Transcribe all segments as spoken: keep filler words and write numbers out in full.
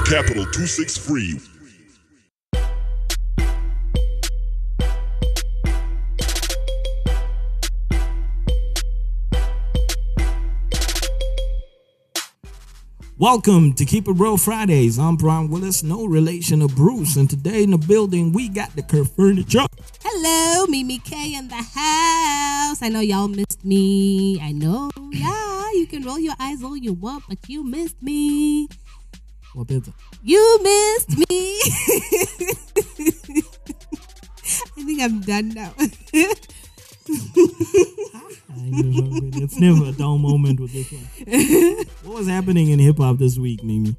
Capital two six three. Welcome to Keep It Real Fridays. I'm Brian Willis, no relation to Bruce. And today in the building, we got the Kerr Furniture. Hello, Mimi K in the house. I know y'all missed me. I know. Yeah, you can roll your eyes all you want, but you missed me. What is it? You missed me. I think I'm done now. It's never a dull moment with this one. What was happening in hip hop this week, Mimi?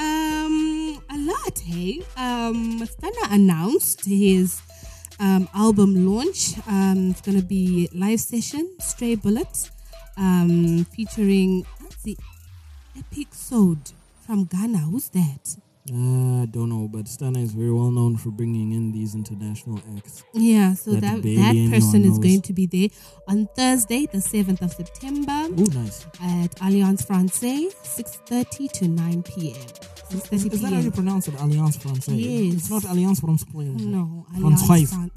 Um, a lot, hey. Um, Stunna announced his um album launch. Um, it's gonna be live session, Stray Bullets, um, featuring what's the Epic Sode from Ghana. Who's that? Uh, I don't know, but Stunna is very well known for bringing in these international acts. Yeah, so that that, that person is knows. going to be there on Thursday, the seventh of September. Ooh, nice. At Alliance Francaise, six thirty to nine p.m. six thirty Is, is that how you pronounce it, Alliance Francaise? Yes. It's not Alliance Francaise. No, Francaise. Fran-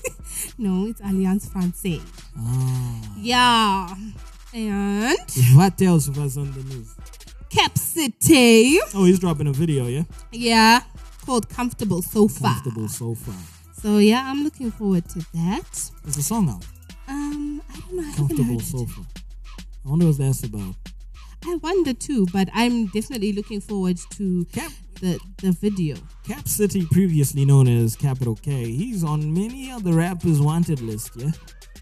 no, it's Alliance Francaise. Ah. Yeah. And what else was on the news? Cap City. Oh, he's dropping a video, yeah? Yeah, called Comfortable So Far. Comfortable So Far. So, yeah, I'm looking forward to that. Is the song out? Um, I don't know. I Comfortable So Far. I wonder what that's about. I wonder too, but I'm definitely looking forward to Cap, the, the video. Cap City, previously known as Capital K, he's on many other rappers' wanted list, yeah?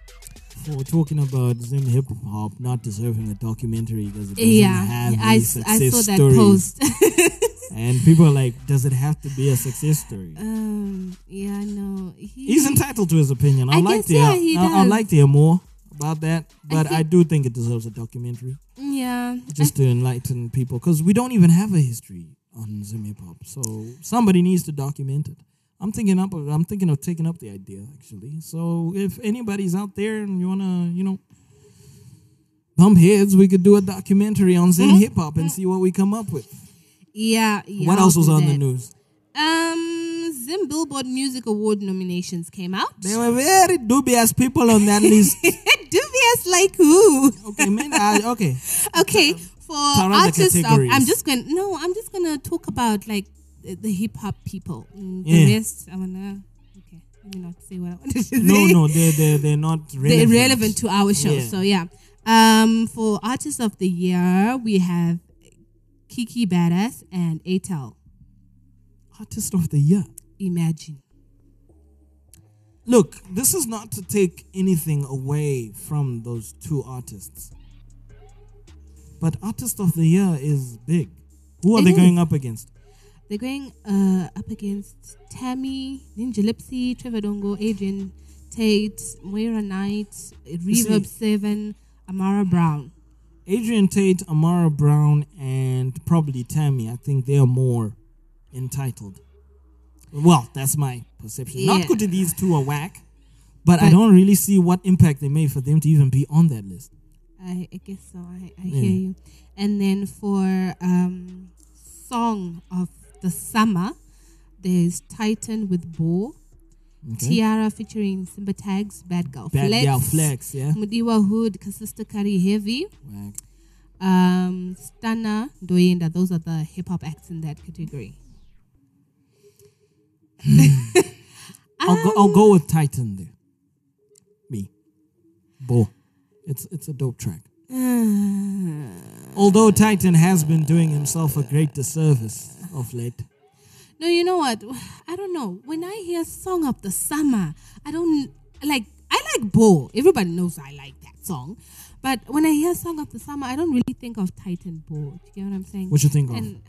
For talking about Zim hip hop not deserving a documentary because it doesn't yeah, have I, these success I saw that stories. post. And people are like, does it have to be a success story? Um, yeah, no. He, He's entitled to his opinion. I'd I like guess, to yeah, hear, he I, I'd does. like to hear more about that, but I, think- I do think it deserves a documentary Yeah. just to enlighten people because we don't even have a history on Zim hip hop, so somebody needs to document it. I'm thinking up. I'm thinking of taking up the idea actually. So if anybody's out there and you wanna, you know, bump heads, we could do a documentary on Zim hip hop and see what we come up with. Yeah, yeah. What I'll else was do on the that. news? Um, Zim Billboard Music Award nominations came out. There were very dubious people on that list. Dubious like who? Okay, man. I, okay. Okay, for Tell us the artists of, categories. I'm just going to, no, I'm just going to talk about like the, the hip hop people. Mm, The Yeah. rest, I want to, okay, let me not say what I wanted to say. No, no, they're they're they're not relevant. They're relevant to our show. Yeah. So yeah. Um, for artist of the year, we have Kiki Badass and Atel. Artist of the year. Imagine. Look, this is not to take anything away from those two artists, but artist of the year is big. Who are It they is. going up against? They're going uh, up against Tammy, Ninja Lipsy, Trevor Dongo, Adrian Tate, Moira Knight, Reverb seven, Amara Brown. Adrian Tate, Amara Brown, and probably Tammy. I think they are more entitled. Well, that's my perception. Yeah. Not good that these two are whack, but, I But- don't really see what impact they made for them to even be on that list. I, I guess so. I, I Yeah. hear you. And then for um, song of the summer, there's Titan with Bo, Okay. Tiara featuring Simba Tags, Bad Girl Bad Flex, Gal Flex, yeah. Mudiwa Hood, Kasista Kari Heavy, Whack. um, Stunna, Doyenda. Those are the hip hop acts in that category. I'll go. I'll go with Titan there. Me, Bo. It's it's a dope track. Although Titan has been doing himself a great disservice of late. No, you know what? I don't know. When I hear Song of the Summer, I don't like. I like Bo. Everybody knows I like that song. But when I hear Song of the Summer, I don't really think of Titan Bo. Do you get what I'm saying? What you think of? And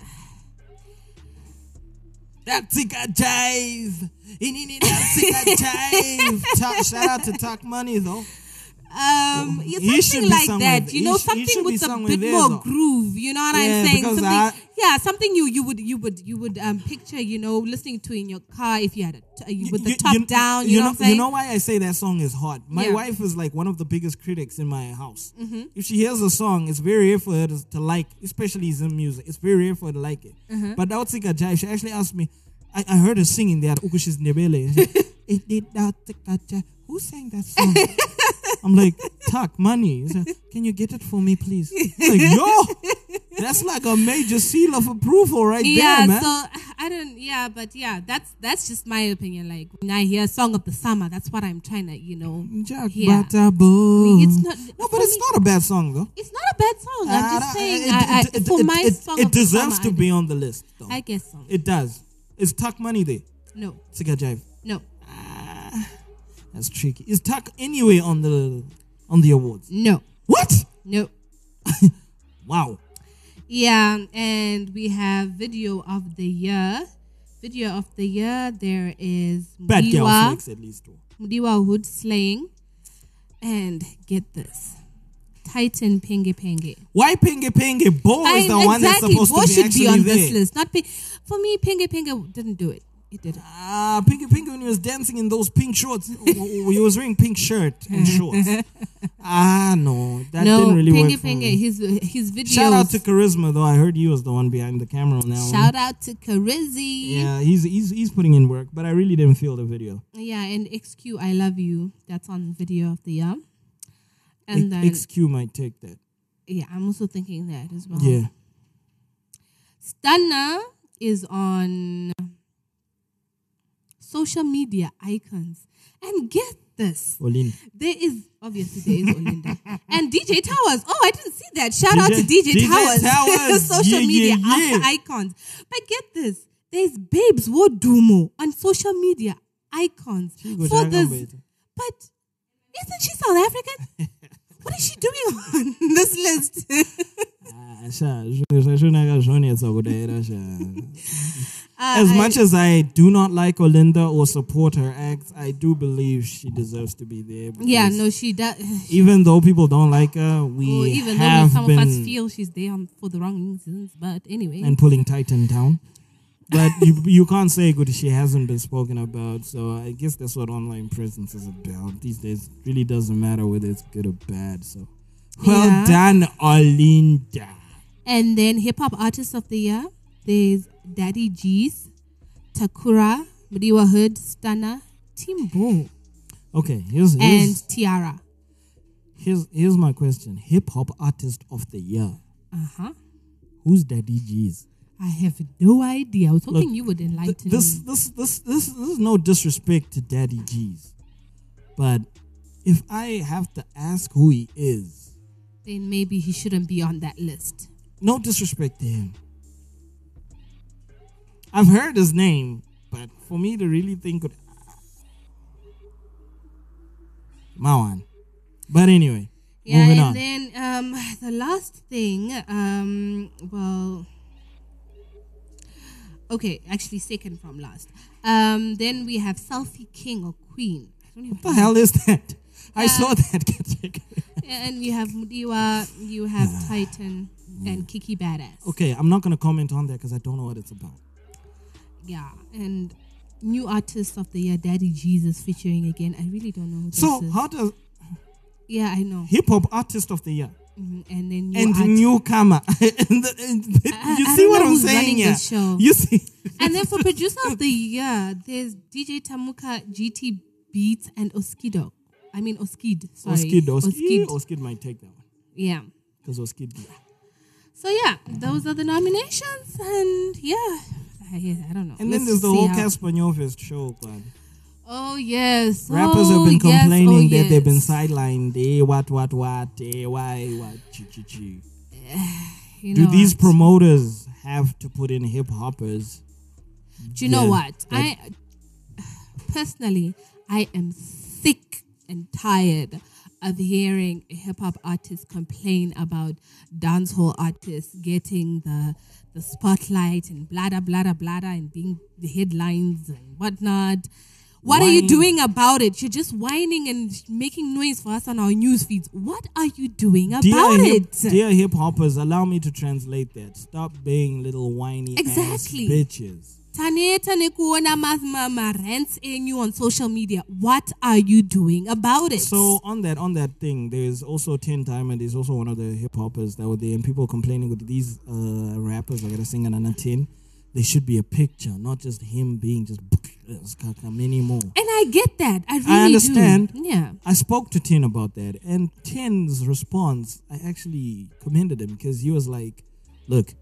That's a jive. That's a jive. Ta- Shout out to Talk Money though. Um, yeah, He should something be like somewhere that, there. you He know, sh- he something should be with a somewhere bit there, more though. groove. You know what Yeah, I'm saying? because Something, I- yeah, something you you would you would you would um picture, you know, listening to in your car if you had a t- with the top down. You, know, what I'm saying? You know why I say that song is hot? My Yeah. wife is like one of the biggest critics in my house. If she hears a song, it's very rare for her to, to like, especially Zim music. It's very rare for her to like it. But Dautsika Jai, she actually asked me, I, I heard her singing that Ukushis Nebele. It did Dautsika Jai. Who sang that song? I'm like, Tuck, money. He's like, can you get it for me, please? I'm like, yo, that's like a major seal of approval right Yeah, there, man. so I don't. Yeah, but yeah, that's that's just my opinion. Like when I hear "Song of the Summer," that's what I'm trying to, you know. Jack Yeah. Bataboom. It's not. No, for but it's me, not a bad song, though. It's not a bad song. I'm Uh, just saying. it- I, I, it- it- for it- my it- song it of the deserves summer, to I be do. on the list, though. I guess so. It does. Is Tuck money there? No, Sika Jive. no, That's tricky. Is Tuck anyway on the on the awards? no, What? no. Wow. Yeah, and we have video of the year. Video of the year. There is Bad girl Mudiwa, flex at least. Though. Mudiwa Hood slaying, and get this, Titan Penge Penge. Why Penge Penge? Bo is the I- one that's exactly. supposed Bo to be should actually be on there. this list. Not Pe- for me. Penge Penge didn't do it. It didn't. Ah, Penge Penge when he was dancing in those pink shorts. He was wearing pink shirt and shorts. Ah, no. That no, didn't really Penge work for Penge. me. His his videos. Shout out to Charisma, though. I heard he was the one behind the camera on that one. Shout out to Karizzi. Yeah, he's he's he's putting in work, but I really didn't feel the video. Yeah, and X Q, I love you. That's on video of the year. And then X Q might take that. yeah, I'm also thinking that as well. Yeah. Stunna is on social media icons. And get this. Olin. There is, obviously, there is Olinda. And D J Towers. Oh, I didn't see that. Shout out D J to D J, D J Towers. Towers. social Yeah, media yeah, yeah. i- icons. But get this. There's Babes Wodumo on social media icons. Chico For Jagan this. Beta. But isn't she South African? What is she doing on this list? Ah, sha, zvinhu zvacho ndakazvionetsa kudaira sha. Uh, As I- much as I do not like Olinda or support her acts, I do believe she deserves to be there. Yeah, because no, she does. Even though people don't like her, we Or even though have some been of us feel she's there on, for the wrong reasons. But anyway. and pulling Titan down. But you you can't say good she hasn't been spoken about. So I guess that's what online presence is about these days. It really doesn't matter whether it's good or bad. So well Yeah. done, Olinda. And then hip hop artist of the year, there's Daddy G's, Takura, Mudiwa Hood, Stunna, Timbo, Okay, here's and here's, Tiara. here's here's my question. Hip hop artist of the year. Uh huh. Who's Daddy G's? I have no idea. I was hoping Look, you would enlighten This me. this this this this is no disrespect to Daddy G's. But if I have to ask who he is, Then maybe he shouldn't be on that list. no disrespect to him. I've heard his name, but for me to really think of Mawan. But anyway, Yeah, moving and on. then um, the last thing, um, well, okay, actually second from last. Um, then we have Selfie King or Queen. I don't even What the hell is that? I Uh, saw that get taken. And you have Mudiwa, you have Titan, and Kiki Badass. Okay, I'm not gonna comment on that because I don't know what it's about. Yeah, and new artist of the year, Daddy Jesus featuring again. I really don't know who this So is. how does Yeah, I know. hip hop artist of the year Mhm, And then new and artist. newcomer? and the, and the- I- you I see don't what know I'm who's saying running here? this show. You see? And then for producer of the year, there's D J Tamuka, G T Beats, and Oskido. I mean Oskid. Sorry, Oskid, Oskid, Oskid. Oskid might take that one Yeah. because Oskid. So yeah, those are the nominations, and yeah, I, I don't know. And Let's then there's the see whole how- Casper Nyovest show, man. Oh yes, Rappers oh, have been yes, complaining oh, that they've been yes. sidelined. Eh, what, what, what? Eh, why, what? Chi, chi, chi. You Do know these what? promoters have to put in hip hoppers? Do you know Yeah, what? but- I personally, I am sick and tired of hearing hip hop artists complain about dancehall artists getting the the spotlight and blah blah blah blah blah and being the headlines and whatnot. What are you Whine. doing about it? You're just whining and making noise for us on our news feeds. What are you doing about Dear hip, it? dear hip hoppers, allow me to translate that. Stop being little whiny Exactly. ass bitches. Taneta nekuona ma rants in you on social media. What are you doing about it? So on that on that thing, there's also Tin Time, and there's also one of the hip hoppers that were there, and people complaining with these uh, rappers. I gotta sing another Tin. There should be a picture, not just him being just anymore. And I get that. I really I understand. do. Yeah. I spoke to Tin about that, and Tin's response, I actually commended him because he was like, "Look,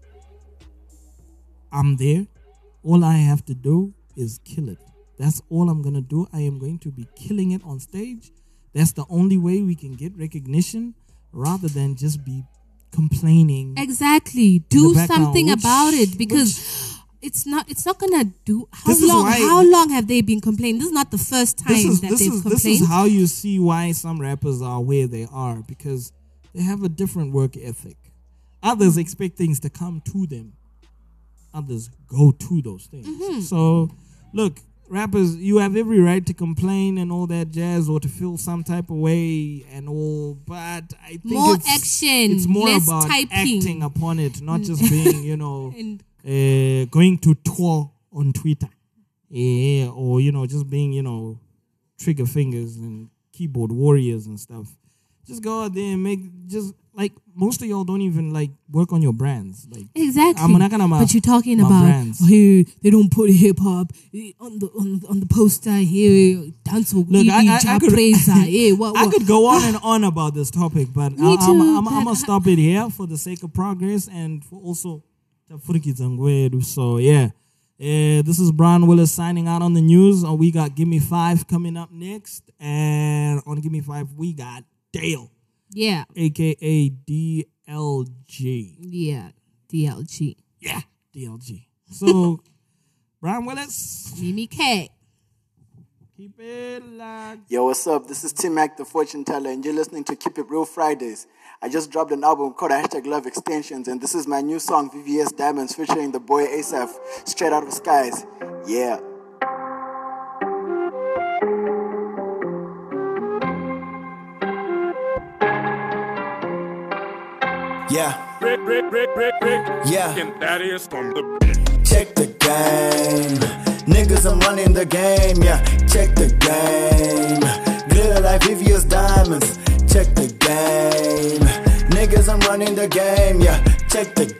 I'm there. All I have to do is kill it. That's all I'm gonna do. I am going to be killing it on stage. That's the only way we can get recognition, rather than just be complaining." Exactly. Do background, something which- about it because it's not it's not gonna do how This is long why- how long have they been complaining? This is not the first time This is that this they've is this complained. is how you see why some rappers are where they are, because they have a different work ethic. Others expect things to come to them. Others go to those things. Mm-hmm. So, look, rappers, you have every right to complain and all that jazz, or to feel some type of way and all. But I think More it's, action, It's more less about typing. acting upon it, not just being, you know, And- uh, going to tour on Twitter, yeah, or you know, just being, you know, trigger fingers and keyboard warriors and stuff. Just go out there and make just like most of y'all don't even like work on your brands. Like Exactly. I'm not gonna ma- but you're talking my about brands. oh, here they don't put hip hop on the on, on the poster here. Dance Look, I, I, I could, yeah, what, I what? could go on and on about this topic, but Me I, I'm, too, I'm, but I'm gonna I- stop it here for the sake of progress and for also the so yeah. Uh, this is Brian Willis signing out on the news. Uh, we got Give Me Five coming up next, and on Give Me Five we got Dale, Yeah, aka D L G. yeah, D L G. Yeah, D L G. So, Brian Willis, Mimi K. keep it locked. Yo, what's up? This is Tim Mac, the fortune teller, and you're listening to Keep It Real Fridays. I just dropped an album called Hashtag Love Extensions, and this is my new song, V V S Diamonds, featuring the boy Asaph, straight out of Skies. Yeah. Yeah, Rick, Rick, Rick, Rick, Rick. Yeah. And that is from the check the game. Niggas, I'm running the game. Yeah, check the game. Glitter like V V S Diamonds. Check the game. Niggas, I'm running the game. Yeah, check the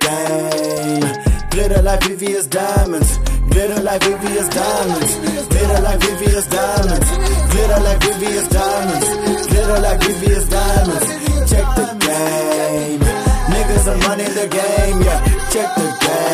game. Glitter like V V S Diamonds. Glitter like V V S Diamonds. Glitter like V V S Diamonds. Glitter like V V S Diamonds. Glitter like V V S Diamonds. Check the game. Niggas, I'm running the game, yeah. Check the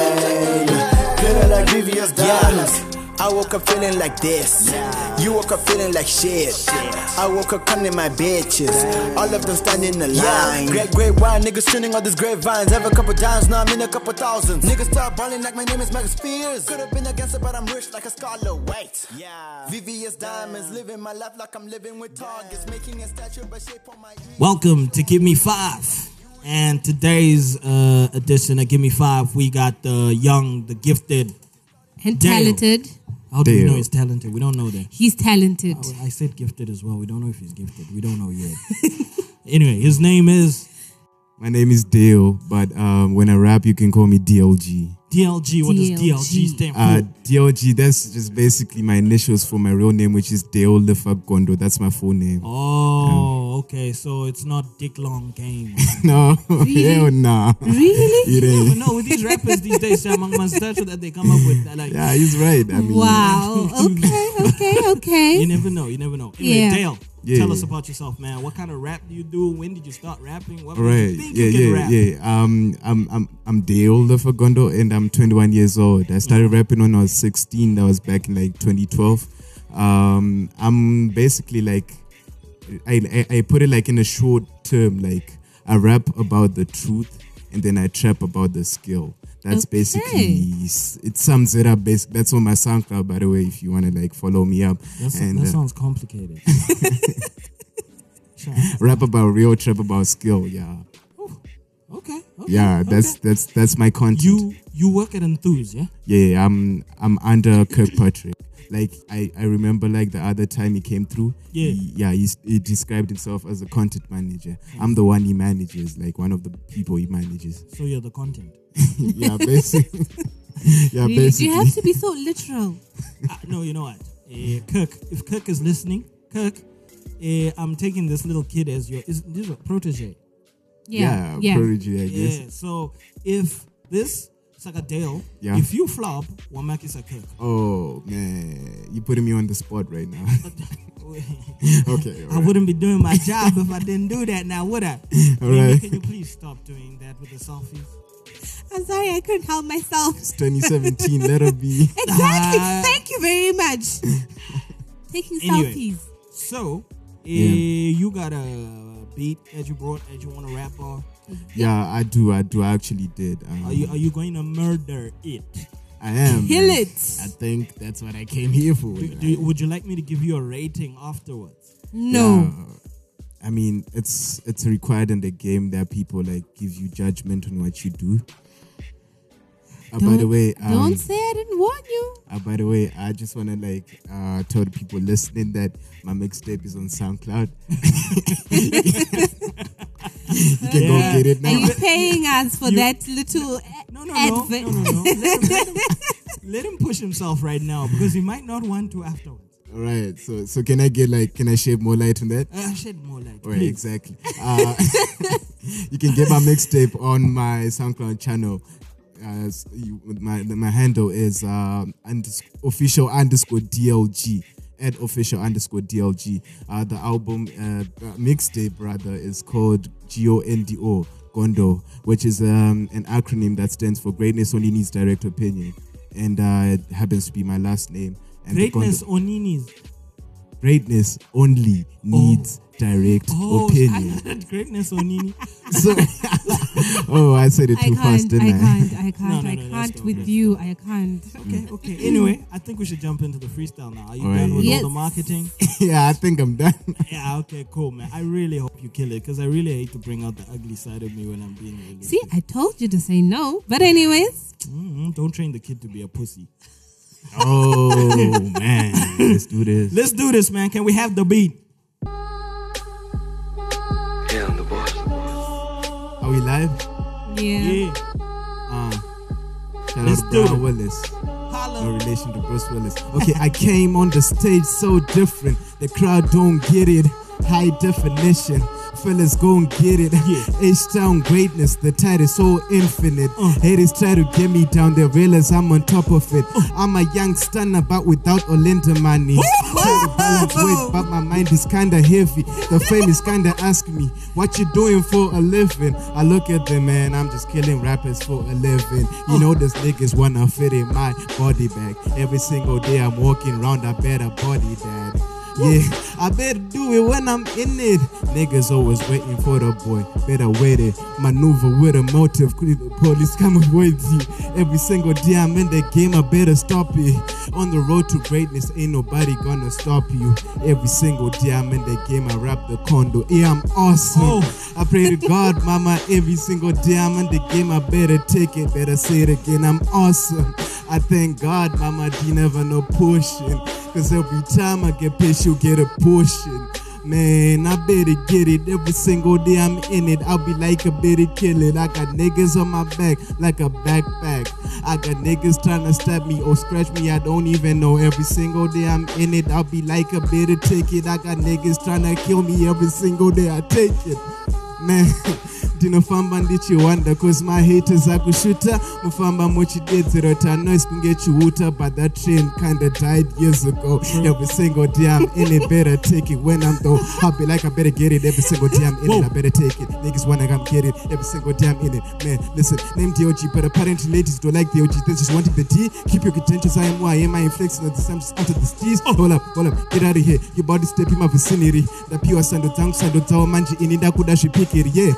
game. Glitter like V V S Diamonds. I woke up feeling like this. You woke up feeling like shit. I woke up counting my bitches. All of them standing in the line. Great, great wine, niggas tuning all these grapevines. Have a couple dimes, now I'm in a couple thousands. Niggas start balling like my name is Michael Spears. Could have been against it, but I'm rich like a Scarlet White. Yeah. V V S Diamonds, living my life like I'm living with targets. Making a statue by shape on my ear. Welcome to Give Me Five. And today's uh, edition of Give Me Five, we got the young, the gifted. And Dale. talented. How do we Dale. know he's talented? We don't know that. He's talented. I said gifted as well. We don't know if he's gifted. We don't know yet. Anyway, his name is My name is Dale, but um, when I rap, you can call me D L G. D L G. What does D L G D L G stand for? Uh, D L G, that's just basically my initials for my real name, which is Dale Lefagondo. That's my full name. Oh, okay. So it's not Dick Long Game. No, Really? hell nah. Really? It But ain't. no, with these rappers these days, Sam, among statue that they come up with, they're like, Yeah, he's right. I mean, Wow. Okay, okay, you okay. never know. You never know. Anyway, Yeah. Dale, Yeah, tell yeah. us about yourself, man. What kind of rap do you do? When did you start rapping? What All made right. you think Yeah, you can yeah, rap? yeah. Um, I'm I'm I'm Dale Lefagondo, and I'm twenty-one years old. I started rapping when I was sixteen. That was back in like twenty twelve. Um, I'm basically like, I, I I put it like in a short term. Like I rap about the truth, and then I trap about the skill. That's Okay. basically it sums it up. Basic. That's on my SoundCloud, by the way. If you want to like follow me up, That's, and that uh, sounds complicated. Sure. rap about real, trap about skill. Yeah, Okay. okay yeah. That's okay. that's that's my content. You you work at Enthuse, yeah? Yeah, I'm I'm under Kirkpatrick. like I, I remember like the other time he came through. Yeah. He, yeah, he, he described himself as a content manager. I'm the one he manages, like one of the people he manages. So you're the content. yeah, basically. yeah, Really? basically. You have to be so literal. uh, no, you know what? Uh, Kirk, if Kirk is listening, Kirk, uh, I'm taking this little kid as your is this a protege. Yeah. yeah, Yeah. prodigy, I guess. Yeah. So if this Sakadale, Yeah. if you flop, Wamaki is a Kirk. Oh man, you putting me on the spot right now. okay, I wouldn't be doing my job if I didn't do that now, would I? All Amy, right. Can you please stop doing that with the selfies? I'm sorry, I couldn't help myself. It's twenty seventeen. Let her be. Exactly. Ah. Thank you very much. Taking Anyway. selfies. So, uh, Yeah. you got a beat that you brought that you want to rap on. Yeah, I do. I do. I actually did. Um, Are you are you going to murder it? I am. Kill man. it. I think that's what I came here for. Do, do you- would you like me to give you a rating afterwards? No. Yeah. I mean, it's it's required in the game that people like give you judgment on what you do. Uh, by the Don't- way, um, Don't say I didn't warn you. uh, by the way, I just want to like uh, tell the people listening that my mixtape is on SoundCloud. You can Yeah. go get it Are now. you paying us for You- that little No, no, no, advert? no, no, no. Let him, let, him, let him push himself right now because he might not want to afterwards. All right, so so can I get like can I shed more light on that? Uh, shed more light. Right, please. exactly. Uh, you can get my mixtape on my SoundCloud channel. Uh, s- you, my my handle is um, unders- official underscore D L G at official underscore D L G. Uh, the album uh, uh, mixtape rather is called G O N D O Gondo, which is um, an acronym that stands for Greatness Only Needs Direct Opinion, and uh, it happens to be my last name. And the Greatness Gondo- Oninis. greatness only needs direct Oh, opinion. I heard greatness Onini. So, oh, I said it I too fast, can't, didn't I I? can't, I can't, No, no, I no, that's can't dope, with that's you. I can't. Okay, okay. Anyway, I think we should jump into the freestyle now. Are you Alright. done with Yes. all the marketing? yeah, I think I'm done. Yeah, okay, cool, man. I really hope you kill it because I really hate to bring out the ugly side of me when I'm being realistic. See, I told you to say no. But anyways, Mm-hmm. Don't train the kid to be a pussy. Oh man, let's do this. Let's do this, man. Can we have the beat? Yeah, I'm the boss. Are we live? yeah. Yeah. Uh, shout Let's out to do Brian it. Willis. No Holla. relation to Bruce Willis. Okay, I came on the stage so different. The crowd don't get it. High definition. Fellas gon' get it. Yeah. H-Town greatness, the tide is so infinite. Uh. Haters try to get me down, they realize I'm on top of it. I'm a young stunner, but without Olinda money. Try to balance weight, but my mind is kinda heavy. The fame is kinda asking me, what you doing for a living? I look at them, man, I'm just killing rappers for a living. You know, those niggas wanna fit in my body bag. Every single day I'm walking around, I better body that. Yeah, I better do it when I'm in it. Niggas always waiting for the boy. Better wait it. Maneuver with a motive. Police come avoid you. Every single day I'm in the game, I better stop it. On the road to greatness, ain't nobody gonna stop you. Every single day I'm in the game, I rap the condo. Yeah, I'm awesome. Oh. I pray to God, mama, every single day I'm in the game, I better take it. Better say it again, I'm awesome. I thank God, mama, D never no pushing. Cause every time I get pissed, you get a portion. Man, I better get it. Every single day I'm in it. I'll be like a better killer. I got niggas on my back like a backpack. I got niggas trying to stab me or scratch me. I don't even know. Every single day I'm in it. I'll be like a better ticket. I got niggas trying to kill me every single day. I take it. Man, ndinofamba ndichiwanda cause my haters akushuta mufamba muchidedzera kuti anoise kunge chiuta but that train kinda died years ago. Every single day I'm in it, better take it when I'm though. I'll be like I better get it every single day I'm in Whoa. it, I better take it. Niggas wanna come get it every single day I'm in it. Man, listen, name D O G, but apparently ladies don't like D O G. They just wanting the D. Keep your contentious, I am who I am, I am flexing at the I'm just out of the steez. Hold up, hold up, get out of here. Your body step in my vicinity. The pure sando tangu sando tao manji ini ndakuda zvipikiri. Yeah, listen,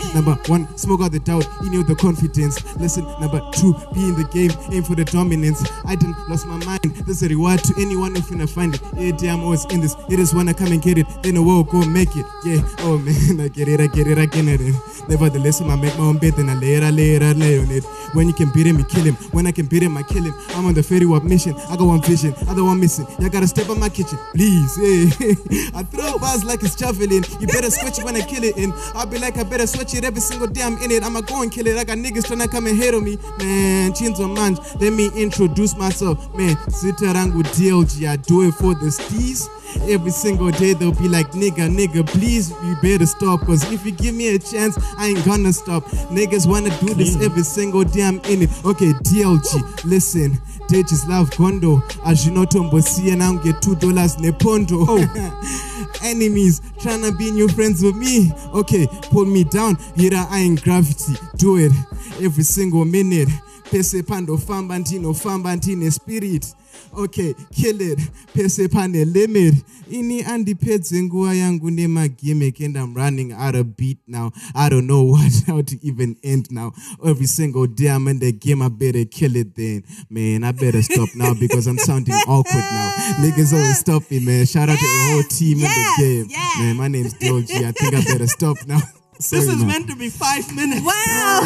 number one, smoke out the doubt, in you the confidence. Listen, number two, be in the game, aim for the dominance. I didn't lost my mind. There's a reward to anyone who finna find it. Yeah, damn, I'm always in this. It is when I come and get it, then I will go make it. Yeah, oh man, I get it, I get it, I get it. Nevertheless, I make my own bed, then I lay it, I lay it, I lay on it. When you can beat him, you kill him. When I can beat him, I kill him. I'm on the ferry walk mission. I got one vision, other one missing. You gotta step on my kitchen, please. Yeah. I throw bars like it's javelin. You better switch it when I kill it in. I'll be like, I better switch it every single day I'm in it. I'ma go and kill it. I got niggas trying to come and hate on me. Man, Chinzo Manj, let me introduce myself. Man, Sitarangu D L G, I do it for the steez. Every single day they'll be like, nigga, nigga, please, you better stop. Cause if you give me a chance, I ain't gonna stop. Niggas wanna do this every single day I'm in it. Okay, D L G, listen. They just love Gondo. As you know, Tombosi and I get two dollars nepondo. Oh. Enemies tryna be new friends with me. Okay, pull me down. Here I am gravity. Do it every single minute. Pese pando fambantino fambantine spirit. Okay, kill it. Pese pane limit. Ini andi pedzengua yangu nema gimmick and I'm running out of beat now. I don't know what how to even end now. Every single day I'm in the game, I better kill it then. Man, I better stop now because I'm sounding awkward now. Niggas always stop me, man. Shout out yes, to the whole team yes, in the game. Yes. Man, my name's D L G. I think I better stop now. Sorry, this is man. meant to be five minutes. Wow.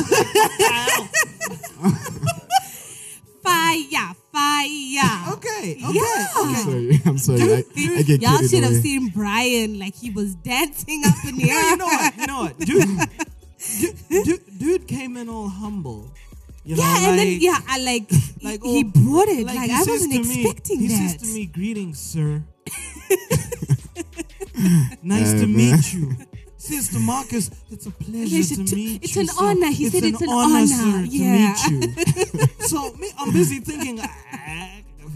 Fire, fire. Okay, okay, yeah. okay. I'm sorry, I'm sorry. I, I get Y'all carried should have away. seen Brian like he was dancing up in the air. You know what? You know what? Dude, dude, dude, dude came in all humble. You know, yeah, like, and then yeah, I like, like he, he oh, brought it. Like, like I wasn't me, expecting he that. He says to me, "Greetings, sir. Nice Uh, to man. meet you." Says to Marcus, "It's a pleasure It's to a- meet it's you. an sir. honor." He said it's an honor, honor. sir, Yeah. to meet you." So me, I'm busy thinking. Ah,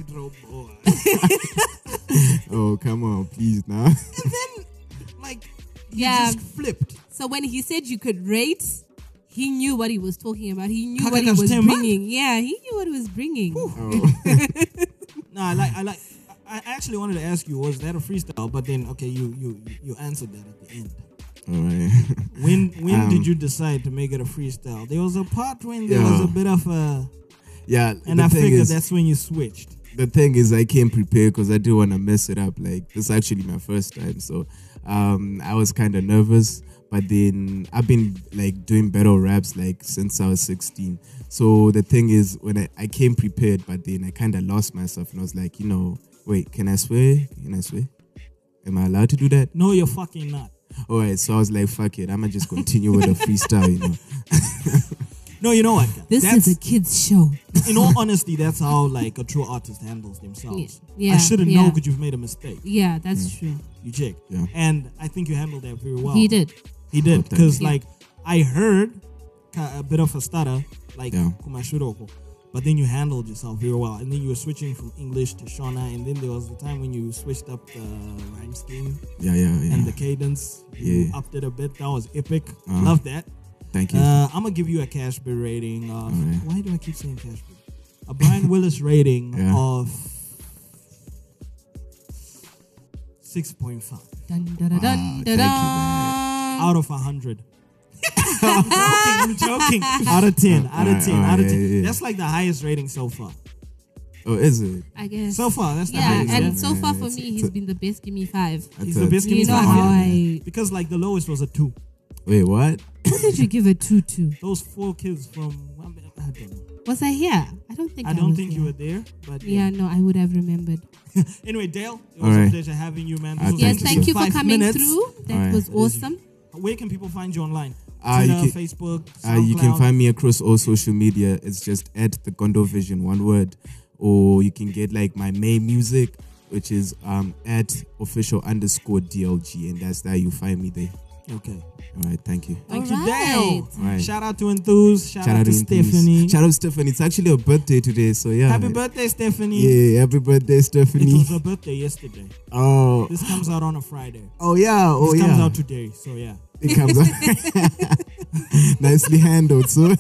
Oh, come on, please now. and then, like, you Yeah. just flipped. So when he said you could rate, he knew what he was talking about. He knew Kaka what he was Kastemba? bringing. Yeah, he knew what he was bringing. Oh. No, I like, I like. I I actually wanted to ask you, was that a freestyle? But then, okay, you you you answered that at the end. All right. When when Um, did you decide to make it a freestyle? There was a part when there Yeah. was a bit of a, Yeah, and the I thing figured is, that's when you switched. the thing is, I came prepared because I didn't want to mess it up. Like, this is actually my first time, so um, I was kind of nervous. But then I've been like doing battle raps like since I was sixteen. So the thing is, when I, I came prepared, but then I kind of lost myself, and I was like, you know, wait, can I swear? Can I swear? Am I allowed to do that? No, you're fucking not. All right, so I was like, fuck it, I'ma just continue with the freestyle, you know. No, you know what? This That's, is a kid's show. in all honesty, that's how like a true artist handles themselves. Yeah, I shouldn't yeah. know because you've made a mistake. Yeah, that's true. You check. Yeah. And I think you handled that very well. He did. He did. Oh, thank Because you. like I heard ka- a bit of a stutter, like Yeah. Kumashuroko. But then you handled yourself very well. And then you were switching from English to Shona. And then there was the time when you switched up the rhyme scheme Yeah, yeah, yeah. and the cadence. You Yeah. upped it a bit. That was epic. Uh-huh. Love that. Thank you. Uh, I'm gonna give you a cash bid rating of. Alright. Why do I keep saying cash bid? A Brian Willis rating Yeah. of six point five Dun, dun, dun, dun, thank dun, you, dun. out of a hundred. I'm joking. I'm joking. Out of ten. Out of Alright, ten. Out of alright, ten. yeah, yeah. That's like the highest rating so far. Oh, is it? I guess. So far, that's the yeah, highest. and yeah? so far for It's- me, it's he's a- been the best. Give me five. He's That's the a- best. Give You me know five. how Yeah. I. Because like the lowest was a two. Wait, what? What did you give a two to? Those four kids from I don't know. Was I here? I don't think. I I, don't was think here. you were there, but Yeah, no, I would have remembered. Anyway, Dale, it was Alright. a pleasure having you, man. This Ah, was Yes, Thank you, thank sir. you for five coming minutes. through. That Alright. was awesome. Where can people find you online? Uh, Twitter, you can- Facebook, Uh, you can SoundCloud? find me across all social media. It's just at the Gondo Vision, one word. Or you can get like my main music, which is um at official underscore D L G, and that's that you find me there. Okay. All right, thank you. Thank All you, Dale. right. All right. Shout out to Enthuse. Shout, out, to Enthuse. Stephanie. Shout out to Stephanie. It's actually her birthday today, so yeah. Happy birthday, Stephanie. Yeah, happy birthday, It Stephanie. was her birthday yesterday. Oh, This comes out on a Friday. oh yeah, oh This yeah. comes out today, so yeah. It comes out. Nicely handled, so.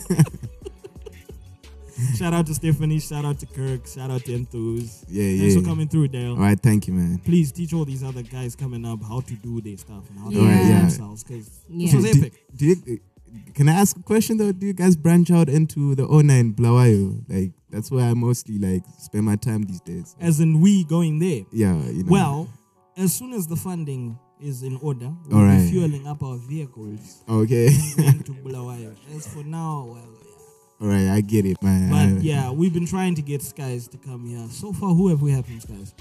Shout out to Stephanie. Shout out to Kirk. Shout out to Enthuse. Yeah, Thanks yeah. for coming through, Dale. All right, thank you, man. Please teach all these other guys coming up how to do their stuff and how to Alright, do yeah. themselves because Yeah. this was Do, epic. do you, can I ask a question though? Do you guys branch out into the oh nine Blawayo? Like that's where I mostly like spend my time these days. As in we going there. Yeah, you know. Well, as soon as the funding is in order, we'll All right. be fueling up our vehicles Okay. and to Bulawayo. As for now, well, yeah. All right, I get it, man. But I- yeah, we've been trying to get Skies to come here. So far, who have we had from Skies?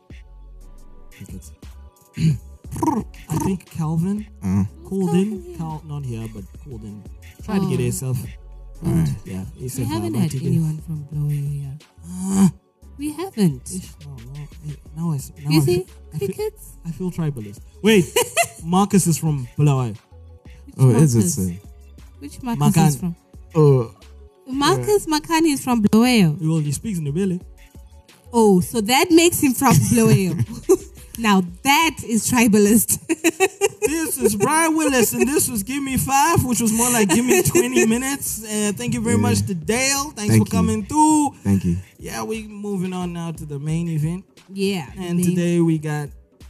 I think Calvin Uh, called in. Cal, not here, but called in. Tried to get Oh. Asaf. all right. Yeah, We Asaf. haven't uh, had but he- anyone from Blower here. Ah, We haven't. ish, no, no. Hey, now I, s- now You I see, feel, I feel, crickets. I feel tribalist. Wait, Marcus is from Bulawayo. Which Oh, is it Marcus? so? Which Marcus Makan. is from? Oh, Marcus Makani is from Blower. He only speaks in the belly. Oh, so that makes him from Blower. Now that is tribalist. This is Brian Willis, and this was Give Me Five, which was more like Give Me twenty minutes. Uh, thank you very Yeah. much to Dale. Thanks Thank for you. coming through. thank you. Yeah, we moving on now to the main event. Yeah. And they- today we got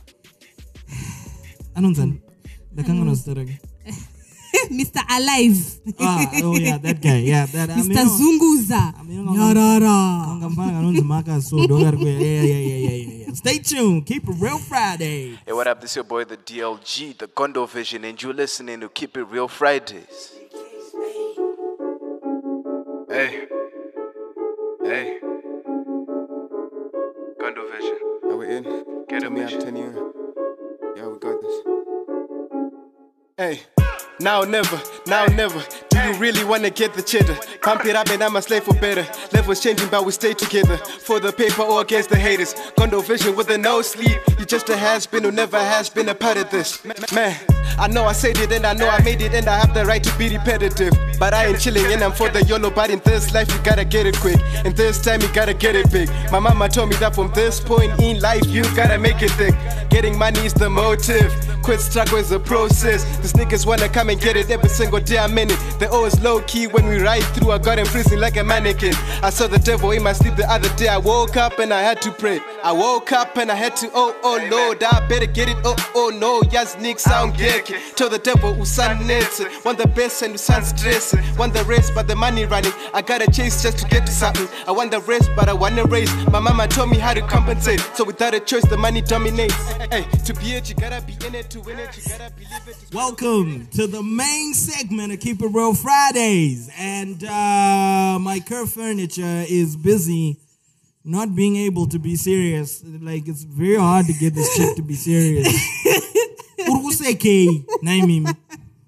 Anonzan. The Kanganos Terege. Mister Alive. Ah, oh yeah, that guy. Yeah, that I Mister Zunguza. Yarara. Yeah, yeah, yeah, yeah, yeah, yeah. Stay tuned. Keep it real Friday. Hey, what up? This is your boy, the D L G, the Gondo Vision, and you're listening to Keep It Real Fridays. Hey. Hey. Gondo Vision. Are we in? Get Tell a me mission. I'm ten years. Yeah, we got this. Hey. Now or never, now or never. Do you really wanna get the cheddar? Pump it up and I'm a slave for better. Levels changing but we stay together. For the paper or against the haters. Gondo Vision with a no sleep. You just a has-been who never has been a part of this. Man, I know I said it and I know I made it and I have the right to be repetitive. But I ain't chilling and I'm for the YOLO. But in this life you gotta get it quick. And this time you gotta get it big. My mama told me that from this point in life you gotta make it thick. Getting money is the motive. Quit struggle is the process. These niggas wanna come and get it every single day I'm in it. They always low key when we ride through. I got in prison like a mannequin. I saw the devil in my sleep the other day. I woke up and I had to pray. I woke up and I had to, oh, oh Lord, I better get it, oh, oh no. Yes, Nick sound gecky. Tell the devil who son nets. Want the best and who son stress. Want the race but the money running. I gotta chase just to get to something. I want the race but I want the race. My mama told me how to compensate. So without a choice the money dominates. Hey, to be it you gotta be in it. To win it you gotta believe it. Welcome to the main segment of Keep It Real Fridays. And uh, my Curve Furniture is busy not being able to be serious. Like, it's very hard to get this chick to be serious. Uruseke, name him.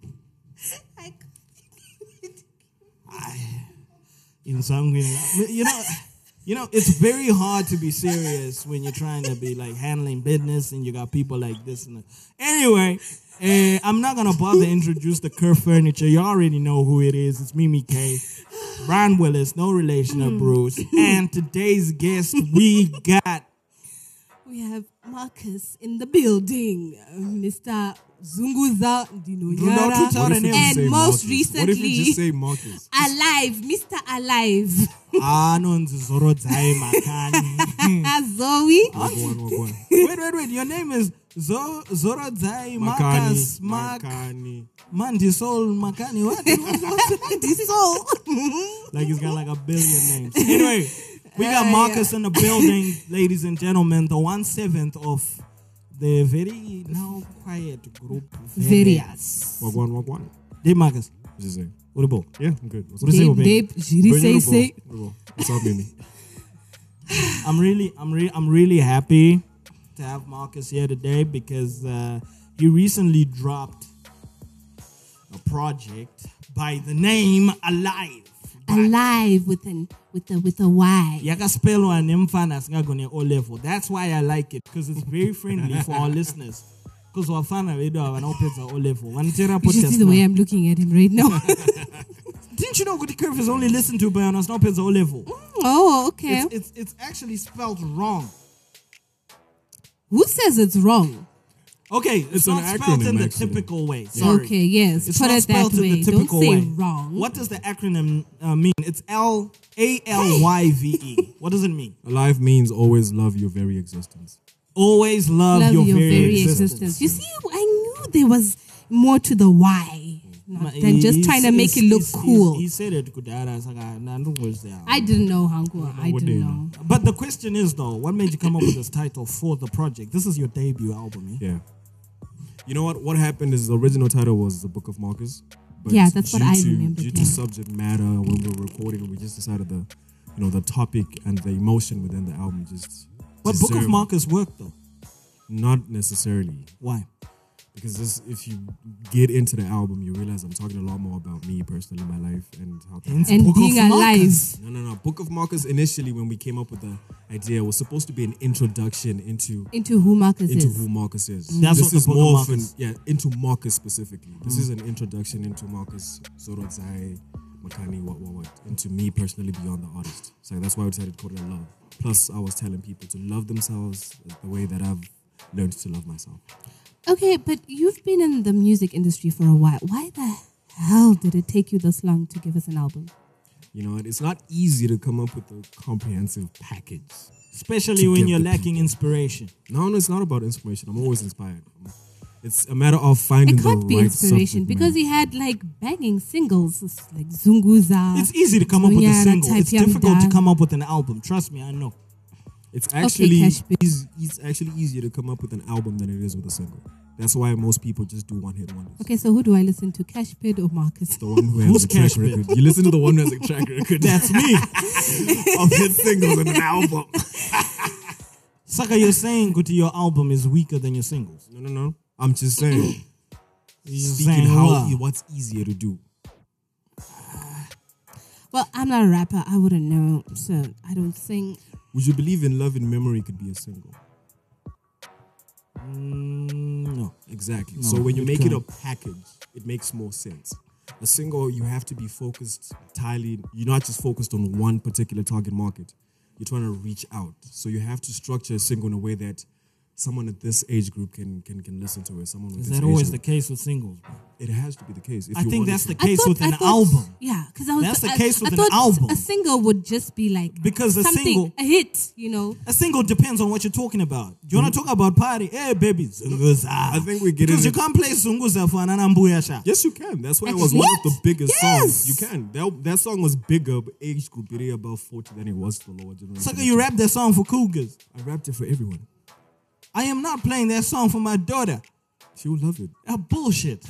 In some, you know, you know, it's very hard to be serious when you're trying to be like handling business and you got people like this and that. Anyway, uh, I'm not gonna bother introduce the Curve Furniture. You already know who it is. It's Mimi K, Brian Willis, no relation of Bruce, and today's guest we got. We have Marcus in the building. uh, Mister Zunguza Dino Do not Yara. put out an And name. most What if you just recently, say Marcus? Alive, Mister Alive. Ah, no, Zorodzai Makani. Zoe. Go on, go on. Wait, wait, wait. Your name is Zo Zorodzai Marcus Mark Makani. Mandisol Makani. What? This soul. Like he's got like a billion names. Anyway, we got Marcus in the building, ladies and gentlemen. The one seventh of the very now quiet group. Various. Walk one, walk one. Hey Marcus, What's you say? what about? Yeah, I'm good. What's What is it, Dave, Obi? Dave, Jiri say, say. What's up, Mimi? I'm really, I'm really, I'm really happy to have Marcus here today because uh, he recently dropped a project by the name Alive. Alive with an with a with a Y. Yakaspelwa nemfana singagone O level. That's why I like it because it's very friendly for our listeners. Because wafana wedo avanopeza O level. Wanitera You should see the podcast. way now. I'm looking at him right now. Didn't you know Good Curve is only listened to by on Snopeza O level? Oh, okay. It's, it's it's actually spelled wrong. Who says it's wrong? Okay, it's, It's an not spelled acronym, in the actually. typical way. Sorry. Okay, yes. It's Put not it that spelled in way. the Don't typical say way. wrong. What does the acronym uh, mean? It's L A L Y V E. What does it mean? Alive means always love your very existence. Always love, Love your, your very, very existence. existence. You see, I knew there was more to the why. not, than just trying to make it look cool. He said it kudara saka nandungozea. I didn't know, Hangu. I didn't know. But the question is though, what made you come up with this title for the project? This is your debut album, eh? Yeah. You know what? What happened is the original title was The Book of Marcus. But yeah, that's what I to, remember. Due yeah. to subject matter, when we were recording, we just decided the, you know, the topic and the emotion within the album just. But Book of Marcus worked though. Not necessarily. Why? Because this, if you get into the album, you realize I'm talking a lot more about me personally, my life, and how things. And Book being of alive. Marcus. No, no, no. Book of Marcus. Initially, when we came up with the idea, was supposed to be an introduction into into who Marcus into is. who Marcus is. That's this what the is Book of more of an, Marcus. yeah, into Marcus specifically. This is an introduction into Marcus Zorodzai, Makani, what, what, what, into me personally beyond the artist. So that's why we decided to call it a love. Plus, I was telling people to love themselves the way that I've learned to love myself. Okay, but you've been in the music industry for a while. Why the hell did it take you this long to give us an album? You know, it's not easy to come up with a comprehensive package. Especially to when give you're the lacking people. inspiration. No, no, it's not about inspiration. I'm always inspired. It's a matter of finding It the can't be right inspiration subject because matter. he had like banging singles like Zunguza. It's easy to come up with a Zonyara, single. It's Type difficult to Yamda. come up with an album. Trust me, I know. It's actually Cashby. easy, it's actually easier to come up with an album than it is with a single. That's why most people just do one hit wonders. Okay, so who do I listen to? Cashpid or Marcus? The one who has Who's a track Cashby? record. You listen to the one who has a track record. That's me. Of hit singles in an album. Saka, you're saying Guti, your album is weaker than your singles. No, no, no. I'm just saying. You're speaking saying how what? what's easier to do. Well, I'm not a rapper. I wouldn't know. So I don't sing. Would you believe in Love in Memory could be a single? Mm, no. Exactly. No, so when you it make it a can't. package, it makes more sense. A single, you have to be focused entirely. You're not just focused on one particular target market. You're trying to reach out. So you have to structure a single in a way that someone at this age group can can, can listen to it. Someone with Is this that age always the group. case with singles, bro? It has to be the case. If I you think want that's it the to. case I thought- with an I thought- album. Yeah, because I was. That's the I, case with I an thought album. A single would just be like Because a something, single- a hit, you know. A single depends on what you're talking about. Do you want to talk about party? Hey, baby, Zunguza. I think we get Because you into- can't play Zunguza for an Anambuyasha. Yes, you can. That's why it was Actually- one of the biggest Yes! songs. You can. That, that song was bigger, age group, it is about forty than it was for lower generation. Saka, you rap that song for cougars. I rapped it for everyone. I am not playing that song for my daughter. She will love it. That bullshit.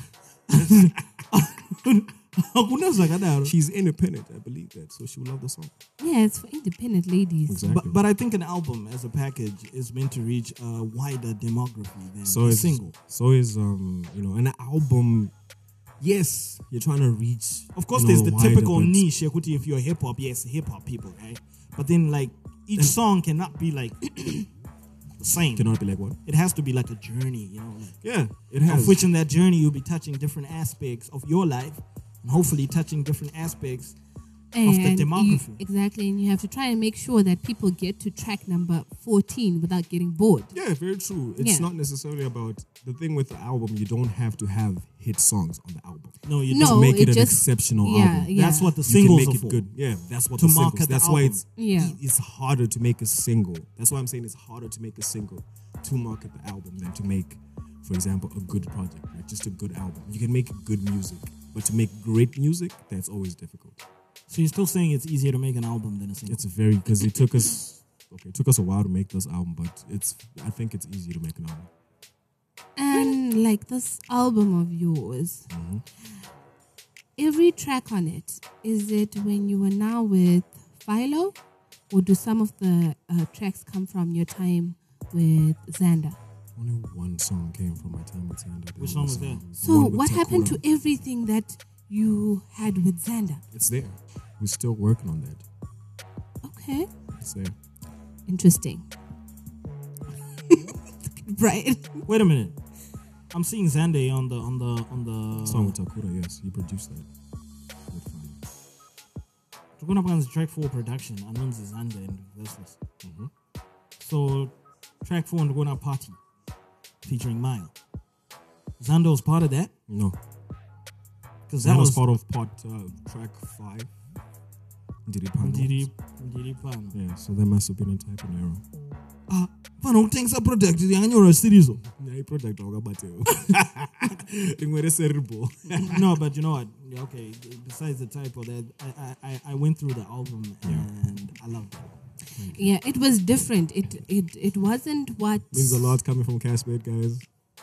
But, She's independent. I believe that. So she will love the song. Yeah, it's for independent ladies. Exactly. but I think an album as a package is meant to reach a wider demography than so a is single. So is um you know an album. Yes, you're trying to reach. Of course, you there's know, the wider, typical but niche. Ekuti, if you're hip hop, yes, hip hop people, right? But then, like, each song cannot be like the same. Cannot be like what? It has to be like a journey, you know. Like, Yeah, it has. of which in that journey you'll be touching different aspects of your life, and hopefully touching different aspects of the And you- demography. exactly, and you have to try and make sure that people get to track number fourteen without getting bored. Yeah, very true. It's Yeah. not necessarily about the thing with the album. You don't have to have hit songs on the album. No, you No, don't. Make it, it an just- exceptional yeah, album. yeah. That's what the You can singles make are it for. good. Yeah, that's what To the market singles. the That's why album. it's Yeah. e- it's harder to make a single. That's why I'm saying it's harder to make a single to market the album than to make, for example, a good project, like just a good album. You can make good music, but to make great music, that's always difficult. So you're still saying it's easier to make an album than a single? It's a very because it took us okay, it took us a while to make this album, but it's I think it's easier to make an album. And like this album of yours, Mm-hmm. every track on it, is it when you were now with Philo, or do some of the uh, tracks come from your time with Xander? Only one song came from my time with Xander. There Which song was um, that? the So one with what happened to Takura. everything that you had with Xander? It's there. We're still working on that. Okay, It's there. interesting. Right. Wait a minute. I'm seeing Zande on the on the on the Song with Takura, yes, he produced that. With fun. Tukuna Pan's track four production. Anonzi Zande and Versus. Mhm. So track four and Tukuna Party featuring Mile. Zando was part of that No, because that, that was, was part of part uh, track five. Ndiri Pano. Ndiri Ndiri Pano. Yeah, so there must have been a type of error. Uh, fana ukutengisa product yakanyora serizo. Yeah, product wakabateo. Ringwere cerebral. No, but you know what? Yeah, okay, besides the typo, that I, I, I went through the album and I loved it. Yeah, it was different. It it it wasn't what Means a lot coming from Casbet, guys.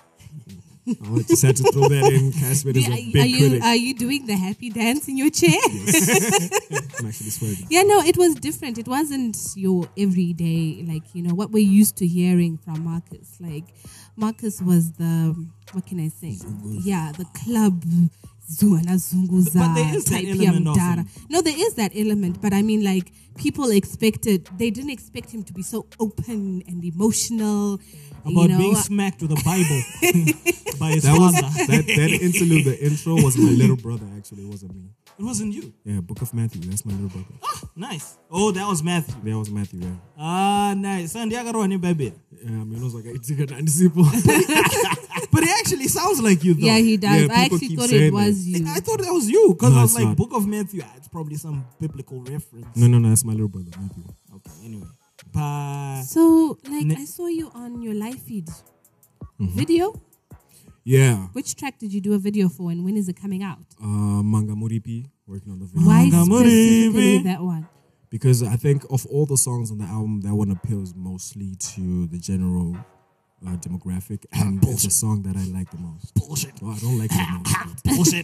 I just had to throw that in. Casbet is a are, big are you critic. are you doing the happy dance in your chair? I'm actually sweating. Yeah, no, it was different. It wasn't your everyday, like, you know, what we're used to hearing from Marcus. Like, Marcus was the, what can I say? Yeah, the club Zuana Zunguza But there is that type element of Yamdara. him. No, there is that element, but I mean, like, people expected, they didn't expect him to be so open and emotional. About you know, being smacked with a Bible by his That was father. that, that interlude, the intro was my little brother, actually. It wasn't me. It wasn't you. Yeah, Book of Matthew. That's my little brother. Nice. Oh, that was Matthew. That was Matthew, yeah. Ah, nice. And Yagarwani baby. Yeah, I mean, it was like, it's like an disciple. But he actually sounds like you, though. yeah, he does. Yeah, I people actually keep thought saying it was that. you. I thought that was you because No, I was it's like, not. Book of Matthew. Ah, it's probably some biblical reference. No, no, no, that's my little brother, Matthew. Okay, anyway. Pa- So, like, Ne- I saw you on your live feed Mm-hmm. video. Yeah. Which track did you do a video for, and when is it coming out? Uh, Manga Muripi, working on the video. Why Manga specifically Muribi. that one? Because I think of all the songs on the album, that one appeals mostly to the general uh, demographic, and it's a song that I like the most. Bullshit. Well, I don't like it the most. Bullshit.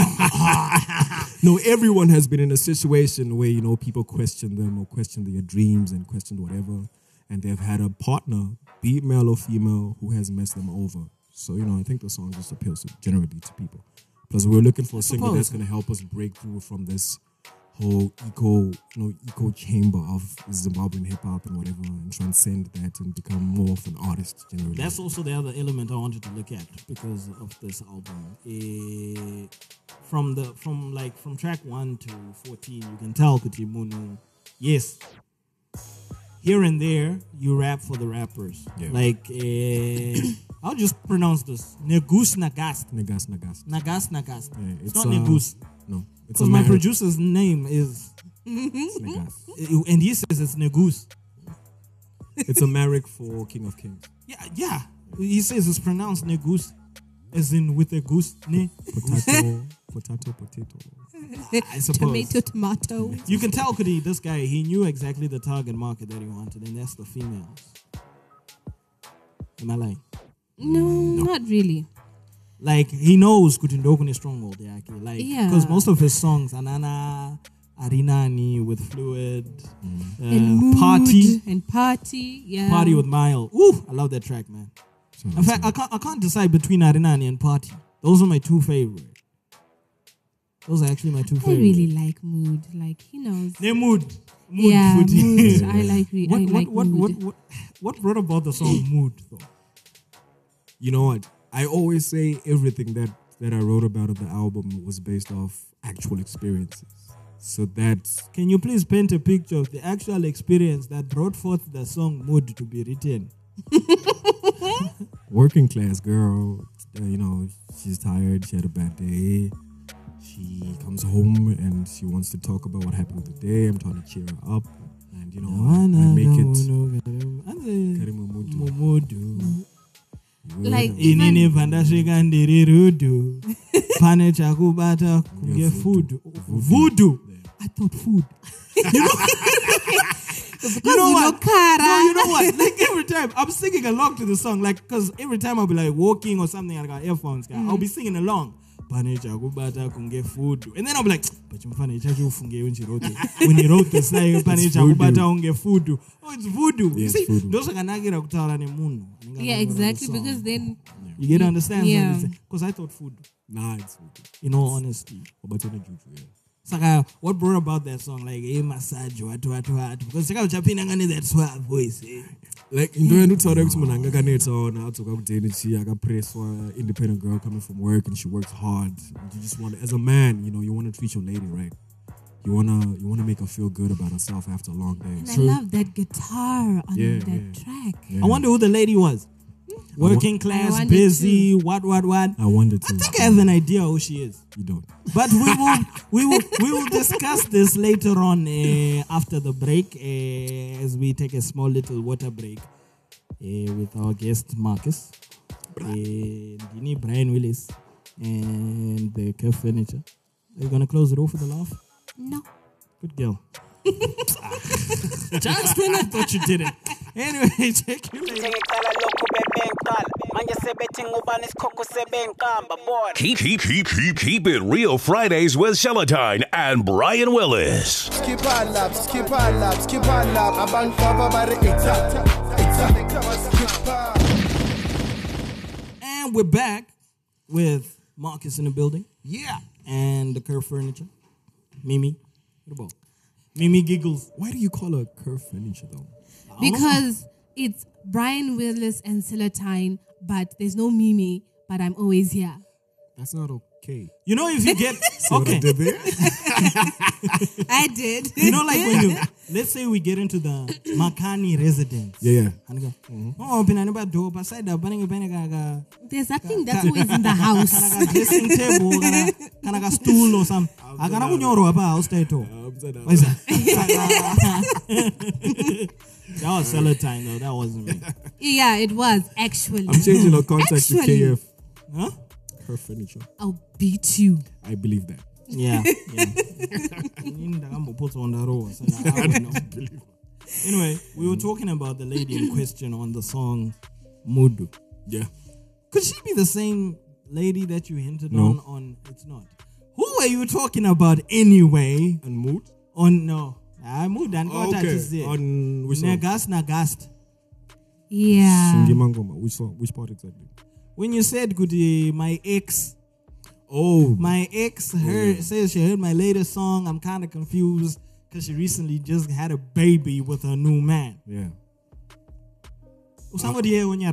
No, everyone has been in a situation where, you know, people question them or question their dreams and question whatever, and they've had a partner, be it male or female, who has messed them over. So, you know, I think the song just appeals to, generally to people. Plus, we're looking for a single suppose. that's going to help us break through from this whole eco, you know, eco chamber of Zimbabwean hip hop and whatever, and transcend that and become more of an artist generally. That's also the other element I wanted to look at because of this album. Eh, from the from like from track one to fourteen, you can tell Kuti Munu, yes. Here and there, you rap for the rappers. Yeah. Like, uh, I'll just pronounce this: Negus Nagast, Nagas, Nagas. Nagas Nagast. Yeah, it's, it's, not uh, Negus. No, it's Because my Ameri- producer's name is, it's Nagas. and he says it's Negus. It's Amharic for King of Kings. Yeah, yeah. He says it's pronounced Negus, as in with a goose. Ne. Potato, potato, potato. I suppose. Tomato, tomato. You can tell, Kudi, this guy, he knew exactly the target market that he wanted, and that's the females. Am I lying? No, not really. Like, he knows Kutindokune stronghold, yeah, okay. Like, Yeah. because most of his songs, Anana, Arinani with Fluid, uh, And mood Party, and party. Yeah. Party with Mile. Ooh, I love that track, man. So, In fact, I can't, I can't decide between Arinani and Party. Those are my two favorite. Those are actually my two I favorite. really like mood. Like, he knows. Ne mood. Mood Yeah, Footy. mood. I like. Re- What, I what, like what, mood. what, what, what brought about the song Mood, though? you know what? I always say everything that, that I wrote about on the album was based off actual experiences. So that's Can you please paint a picture of the actual experience that brought forth the song Mood to be written? working class girl. Uh, you know, she's tired. She had a bad day. She comes home and she wants to talk about what happened with the day. I'm trying to cheer her up, and you know, I, I make it. Karimu Mudu. Mumudu. Like, Inini even, pandasvika ndiri rudu. Pane chakubata kunge food. Voodoo. I thought food. because You know you what? know Kara. No, you know what? Like every time I'm singing along to the song, like because every time I'll be like walking or something, I got earphones, guy. I'll be singing along. Pane chakubata kunge food, and then I'll be like, but you funny, ufunge when she wrote it. When he wrote this, like pane It's chakubata voodoo. kunge food. Oh, it's voodoo. Yeah, You it's see, voodoo. those are kanakira kutaura nemunhu. Yeah, exactly. Because then, You get to understand? Yeah. Because I thought food, Nah, it's Mudu. in all honesty. But you're not Juju, yeah. Saka, what brought about that song? Like, hey, massage, what, what, what? Because Saka uchapinda ngane that suave voice, eh? Like into yandutaura kuti munhu anga kanetsa ona adzoka kudheni chi akapresswa independent girl coming from work and she works hard. And you just want to, as a man, you know, you want to treat your lady right. You wanna you wanna make her feel good about herself after a long day. and I love that guitar on Yeah, that yeah. track. Yeah. I wonder who the lady was. Working class, wondered busy, what, what, what? I wanted to. I think I have an idea who she is. You don't. But we will, we will, we will discuss this later on uh, after the break uh, as we take a small little water break. uh, with our guest Marcus, and Dini Brian Willis, and the Curve Furniture. Are you gonna close it off with a laugh? No. Good girl. Just when I thought you did it. Anyway, check you later. Keep, keep, keep, keep, keep it real Fridays with Celatine and Brian Willis. Keep on laps, keep on laps, keep on laps. Abang papa bare ita, ita. And we're back with Marcus in the building. Yeah. And the Curve Furniture. Mimi. What about? Mimi giggles. Why do you call her Curve Furniture though? Because it's Brian Willis and Celatine, but there's no Mimi, but I'm always here. That's not okay. You know, if you get See what I okay, did there? I did. you know, like when you let's say we get into the Makani residence. Yeah, yeah. And I go, oh, pina ni ba do pa side up, bani bani ga There's nothing that's always in the house. ga dressing table, kana kana ga stool or something. Agana kunyoro apa house title. What is that? That was Celatine though. That wasn't me. Yeah, it was actually. I'm changing her contact to Actually. K F. Huh? Curve Furniture. I'll beat you. I believe that. Yeah, yeah. I don't know. Anyway, we were talking about the lady in question on the song Mudu. Yeah. Could she be the same lady that you hinted No. on? On it's not. Who were you talking about anyway? And Mood? On no, I Mood and Oh, what I okay. just said. On which song? Nagast, Nagast. Yeah. Shingi Mangoma. Which song? Which part exactly? When you said, "Could uh, my ex?" Oh, My ex heard says she heard my latest song. I'm kind of confused because she recently just had a baby with her new man. yeah. Somebody here when you're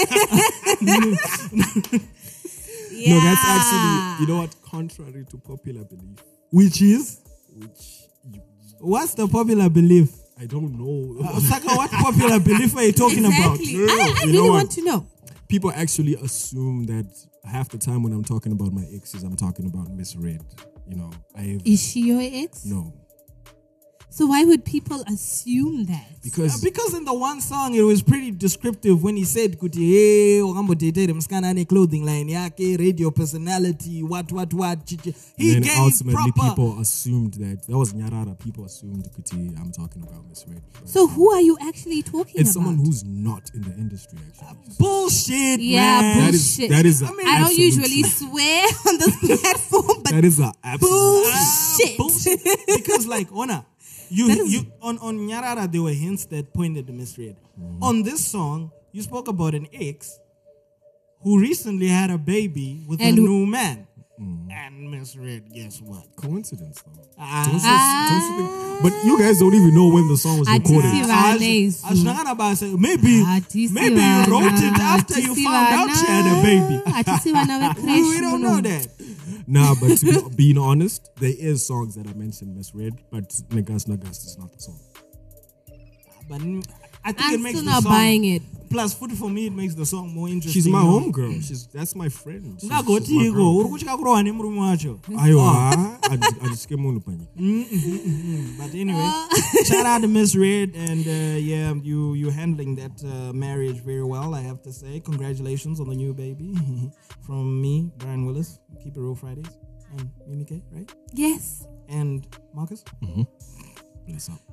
Yeah. No, that's actually, you know what? Contrary to popular belief, which is which you, what's the popular belief? I don't know. Uh, Saka, what popular belief are you talking Exactly. No, no, I, I you really know want what? to know. People actually assume that half the time when I'm talking about my exes, I'm talking about misread. You know, I Is she your ex? no So why would people assume that? Uh, because because in the one song it was pretty descriptive when he said kuti hey okambo dated mskana ane clothing line yake radio personality what what what chichi." He then gave ultimately proper people assumed that that was Nyarara. People assumed kuti I'm talking about misread. But So who are you actually talking it's about? someone who's not in the industry actually. bullshit, Yeah, man. That is bullshit. that is a I mean, I don't absolute usually truth. swear on this platform, but That is a absolute truth. bullshit. Bullshit. Because like Ona, you That is- you on on Nyarara there were hints that pointed to misread. Mm-hmm. On this song, you spoke about an ex who recently had a baby with And a who- new man. Mm-hmm. And misread, guess what? Coincidence though. Ah. Don't you- don't you think- but you guys don't even know when the song was I recorded. did see that. Vanezu. Ashnangana about say, maybe Atisi maybe you vana, wrote it after you atisi found out she had a vana. baby. Atisi vana We vekreshi don't muno. know that. Nah, but to be, being honest, there is songs that I mentioned misread, but Nagas Nagas is not the song. But mm, I think it I'm makes still the not song, buying it. Plus, food for me, it makes the song more interesting. She's my you know? homegirl. She's that's my friend. She's, she's Ngagoti my iko, girl. uri kuchika kurowa nemurume wacho. Aiwa, adisike munhu panyika. But anyway, shout out to Miss Red, and uh, yeah, you you handling that uh, marriage very well. I have to say, congratulations on the new baby from me, Brian Willis. Keep it real Fridays, and Mimi K, right? Yes. And Marcus. Bless up.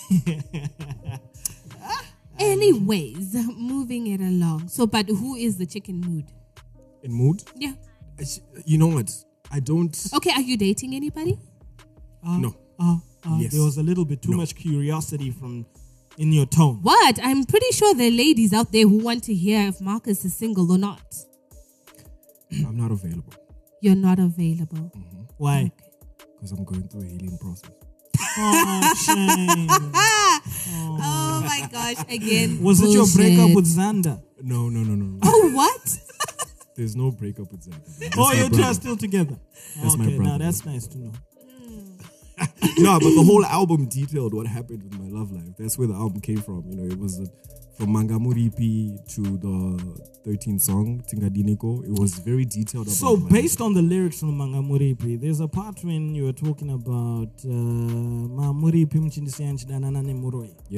Anyways, moving it along. So, but who is the chicken mood? In mood? Yeah. I sh- You know what? I don't. Okay, are you dating anybody? No. Uh, uh, Yes. There was a little bit too No. much curiosity from in your tone. What? I'm pretty sure there are ladies out there who want to hear if Marcus is single or not. I'm not available You're not available. Why? because I'm going through a healing process. Oh, shame. Oh my gosh, again. Was it your breakup bullshit. with Xander? No, no, no, no. no. Oh, what? There's no breakup with Zach. That's Oh, my you two brother. are still together. That's my okay, now brother. that's nice to know. No, but the whole album detailed what happened with my love life. That's where the album came from. You know, it was uh, from Mangamuri E P to the thirteenth song, Tingadiniko. It was very detailed. About So, my based on the lyrics from Mangamuripi, there's a part when you were talking about uh, Mamuripi mchindisiyanchi danana ne muroi. yeah,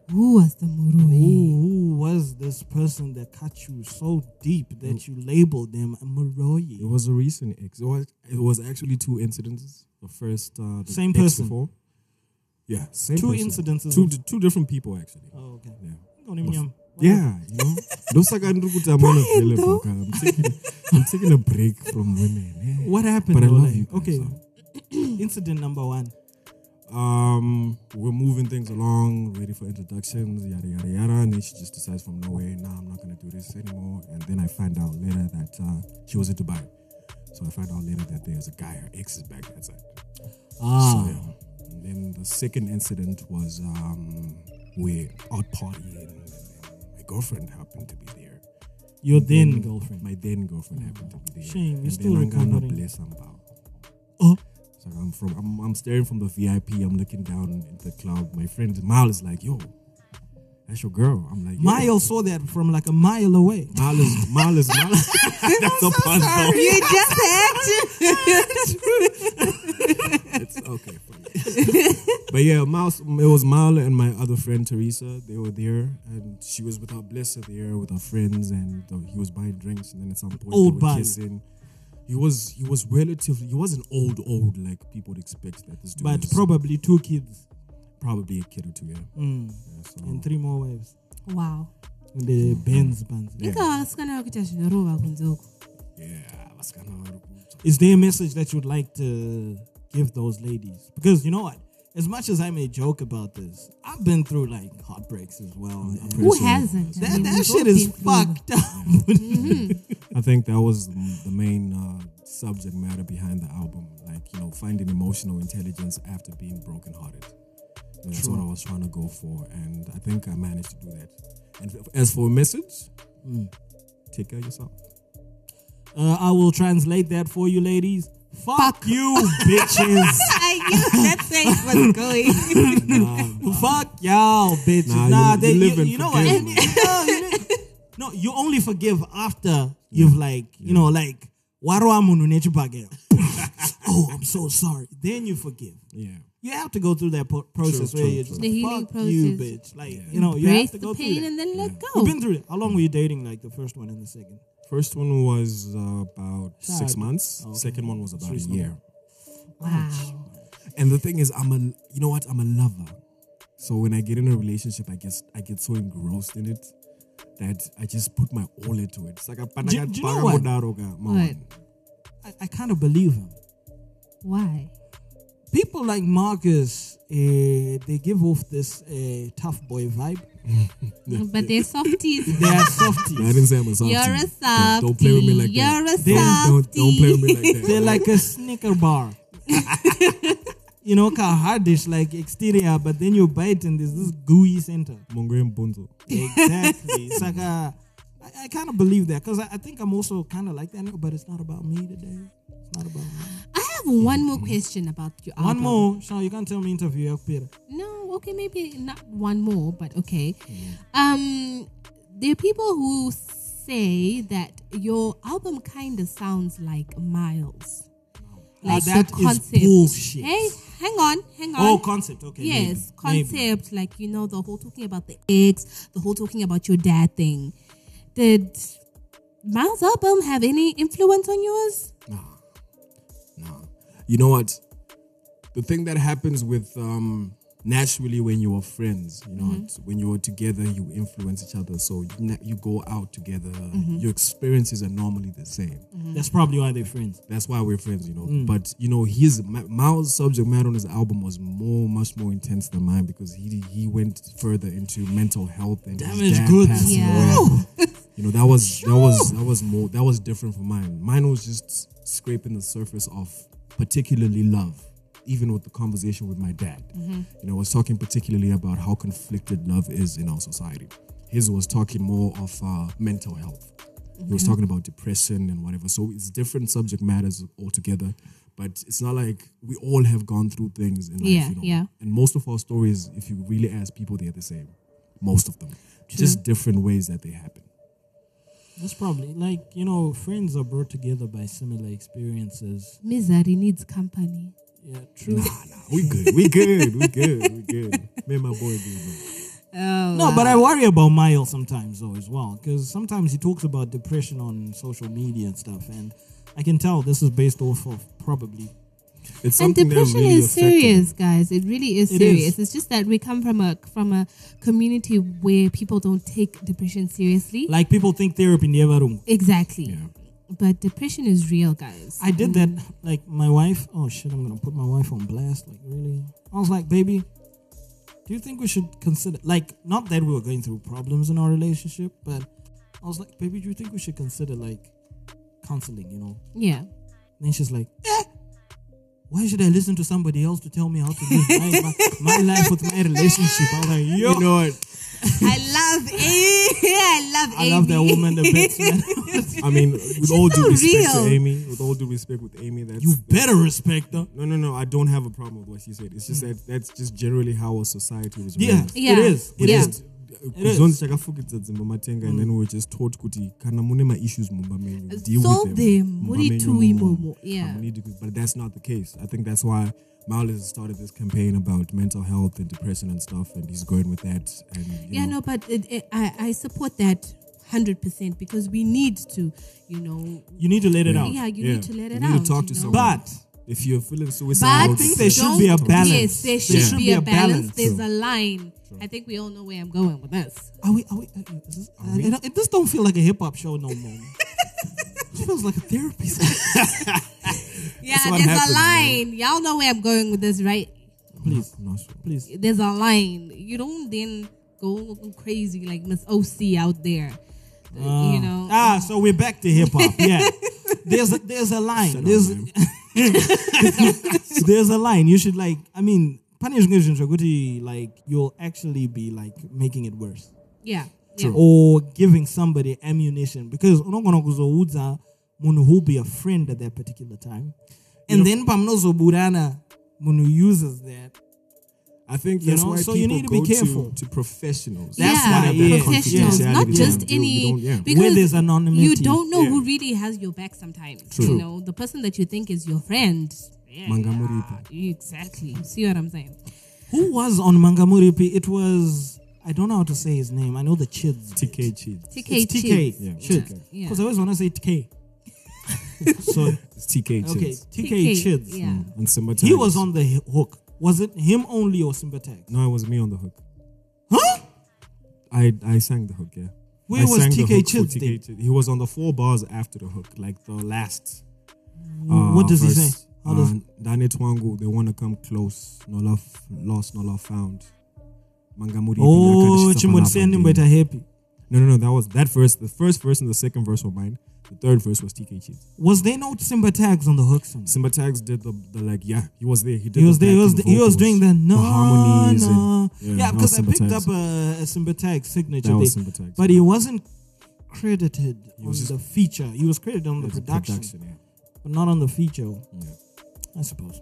Who was the Murui? Who, who was this person that cut you so deep that you labeled them a Muroi? It was a recent ex. It was, it was actually two incidents. The first, uh, the Same ex person? Before. Yeah, same Two person. incidences Two, of- two different people actually. Oh, okay. Yeah. Don't even know. Yeah, you know. Those are kind of good I'm unavailable. I'm taking, I'm taking a break from women. Yeah. What happened? But I though, love like- you guys, Okay. so. Incident number one. Um, we're moving things along, ready for introductions, yada yada yada. And then she just decides from nowhere, nah, I'm not gonna do this anymore. And then I find out later that uh, she was in Dubai. So I find out later that there's a guy, her ex is back that side. Ah. So, yeah. And then the second incident was um, we're out partying, and my girlfriend happened to be there. Your And then girlfriend. My then girlfriend happened to be there. Shame, you're And still then I'm gonna recovering. bless some bow. Oh. So I'm from I'm, I'm staring from the V I P. I'm looking down at the club. My friend Mal is like, "Yo, that's your girl." I'm like, yeah. Mile saw that from like a mile away. Mal is Mal is Mal. That's a pun, though. You just had to. It's okay. Funny. But yeah, Mal, it was Mal and my other friend Teresa. They were there, and she was with her blesser there with her friends, and uh, he was buying drinks. And then at some point, Old they were body. kissing. He was he was relatively he wasn't old old like people would expect that this dude But is. probably two kids. Probably a kid or two, yeah. Mm. Yeah, so- And three more wives. Wow. And the Benz bands. Ingawasikana kuita zvinorova kunze uku. Yeah, that's kind of. Is there a message that you'd like to give those ladies? Because you know what? As much as I may joke about this, I've been through like heartbreaks as well. and Who hasn't? I That, mean, that we've shit all is been through. fucked up. I think that was the main uh, subject matter behind the album, like you know, finding emotional intelligence after being brokenhearted. And that's what I was trying to go for, and I think I managed to do that. And f- as for a message, Mm. take care of yourself. Uh, I will translate that for you, ladies. Fuck, you, bitches. I knew that's where it was going. Fuck y'all, bitches. Nah, Nah, you- they, you you, live in you know what? forgiveness. no, you know- no, you only forgive after you've like, you know, like, "Warwa munu nechibage." Oh, I'm so sorry. Then you forgive. Yeah. You have to go through that po- process True, where true, you're true. just The like, healing fuck you, process. bitch. Like, you know, you Embrace have to the go through pain that. and then let go. You've been through it. How long were you dating? Like the first one and the second? First one was uh, about six Child. months. Okay. Second one was about a Reasonable. year. Wow. And the thing is, I'm a you know what? I'm a lover. So when I get in a relationship, I guess I get so engrossed in it that I just put my all into it. It's like a Do- do you know what? What? I, I kind of believe him. Why? People like Marcus, uh, they give off this uh, tough boy vibe. But they're softies. They are softies. I didn't say I'm a softie. You're a Don't- softie. Don't play with me like You're that. a Don't, don't, don't play with me like that. They're like a Snicker bar. You know, kind of hardish, like exterior, but then you bite and there's this gooey center. Mongre Mbunzo. Exactly. It's like a, I, I kind of believe that because I, I think I'm also kind of like that, but it's not about me today. It's not about me. I have one more question about your album. One more. Sean, you can't tell me interview up Peter. No, okay, maybe not one more, but okay. Um, there are people who say that your album kind of sounds like Miles. Like Ah, that the is concept. bullshit. Hey, hang on, hang on. Oh, concept. Okay. Yes, maybe, concept. Like, you know, the whole talking about the eggs, the whole talking about your dad thing. Did Miles' album have any influence on yours? You know what? The thing that happens with um, naturally when you are friends, you know, Mm-hmm. it's when you are together, you influence each other. So you, na- you go out together. Mm-hmm. Your experiences are normally the same. That's probably why they're friends. That's why we're friends, you know. Mm. But you know, his Ma- Miles' subject matter on his album was more, much more intense than mine because he he went further into mental health and his Damage dad goods. passing Yeah. away. You know, that was that was that was more that was different from mine. Mine was just scraping the surface of particularly love. Even with the conversation with my dad, you know, I was talking particularly about how conflicted love is in our society. His was talking more of uh, mental health. He was talking about depression and whatever. So it's different subject matters altogether. But it's not like we all have gone through things in life, Yeah, you know. yeah. And most of our stories, if you really ask people, they're the same. Most of them. Just different ways that they happen. That's probably like, you know, friends are brought together by similar experiences. Misery needs company. Yeah, true. Nah, nah, we good. We good. We good. We good. Me and my boy good, man. Oh, No, wow. but I worry about Miles sometimes though as well, because sometimes he talks about depression on social media and stuff, and I can tell this is based off of probably. It's And something that depression really is affected serious, guys. It really is It serious. is. It's just that we come from a from a community where people don't take depression seriously. Like people think therapy never room. Exactly. But depression is real, guys. I did that. Like my wife. Oh shit! I'm gonna put my wife on blast. Like really? I was like, baby, do you think we should consider? Like, not that we were going through problems in our relationship, but I was like, baby, do you think we should consider like counseling? You know? Yeah. And then she's like, eh, why should I listen to somebody else to tell me how to live my, my, my life with my relationship? I was like, yo, You know what? I love Amy. I love I Amy. love that woman the best, man. I mean, with all due so respect to real. Amy, with all due respect with Amy, that's You better respect her. no, no, no. I don't have a problem with what she said. It's just that that's just generally how our society was Yeah, raised. Yeah. it is. It Yeah. is. is. Kuzonzi chakafukidza dzimba matenga, and then we were just taught kuti kana mune ma issues mumba menyu, deal Solve with them. them. Mumba Muri menyu tui mumo. momo. Yeah. Hamunidi ku- But that's not the case. I think that's why Miles started this campaign about mental health and depression and stuff, and he's going with that. And you Yeah, know, no, but it, it, I, I support that one hundred percent because we need to, you know. You need to let it out. Yeah, you yeah. need to let it you out. need to talk you to know? someone. But if you're feeling But suicidal, I think there should don't- be a balance. Yes, there should, There should be, be a a balance. balance. There's True. a line. I think we all know where I'm going with this. are we? Are we? Uh, is this, uh, it, don't- it just don't feel like a hip hop show no more. It feels like a therapy session. Yeah, what there's happens, a line. Y'all know where I'm going with this, right? Please, not sure. please. There's a line. You don't then go crazy like Miss O C out there. Uh, you know. Ah, so we're back to hip hop. Yeah, there's a, there's a line. Shut up, There's man. there's a line. You should like. I mean, like you'll actually be like making it worse. Yeah. Yeah. Or giving somebody ammunition because unogona kuzoudza munhu who'll be a friend at that particular time, and then pamnozoburana munhu uses that. I think You that's know, why so people you need to be go careful. to, to professionals. That's yeah, why, yeah, professionals, yeah, not yeah. just You don't- any. you don't- yeah. Because Where there's anonymity. you don't know Yeah. who really has your back sometimes. True. You know, the person that you think is your friend. Yeah, Mangamuripi. exactly. See what I'm saying? Who was on Mangamuripi? It was, I don't know how to say his name. I know the Chids. T K Chids. T K It's T K. Chids. Yeah, Chids. Yeah. Because I always want to say T K. So, It's T K Chids. okay, T K T K, Chids. yeah. And Simba He Tags. was on the h- hook. Was it him only or Simba Tags? No, it was me on the hook. Huh? I I sang the hook, yeah. Where I was sang the T K hook for Chids T K then? Chids. He was on the four bars after the hook, like the last. What does he say? How does- Uh, Dane Twangu, they want to come close. No love lost, no love found. Mangamuri. Oh, Chimonseni but happy. No, no, no. That was that verse. The first verse and the second verse were mine. The third verse was T K Chids. Was there no Simba Tags on the hook song? Simba Tags did the, the like, yeah, he was there. He did He was the there. He was, backing he was vocals, doing the no, harmonies. no. And, Yeah, that was because I Simba picked Tags. up a, a Simba Tag signature That was there, Simba Tags, but yeah. he wasn't credited on was just- the feature. He was credited on the It's a production, production, yeah. but not on the feature. Yeah. I suppose.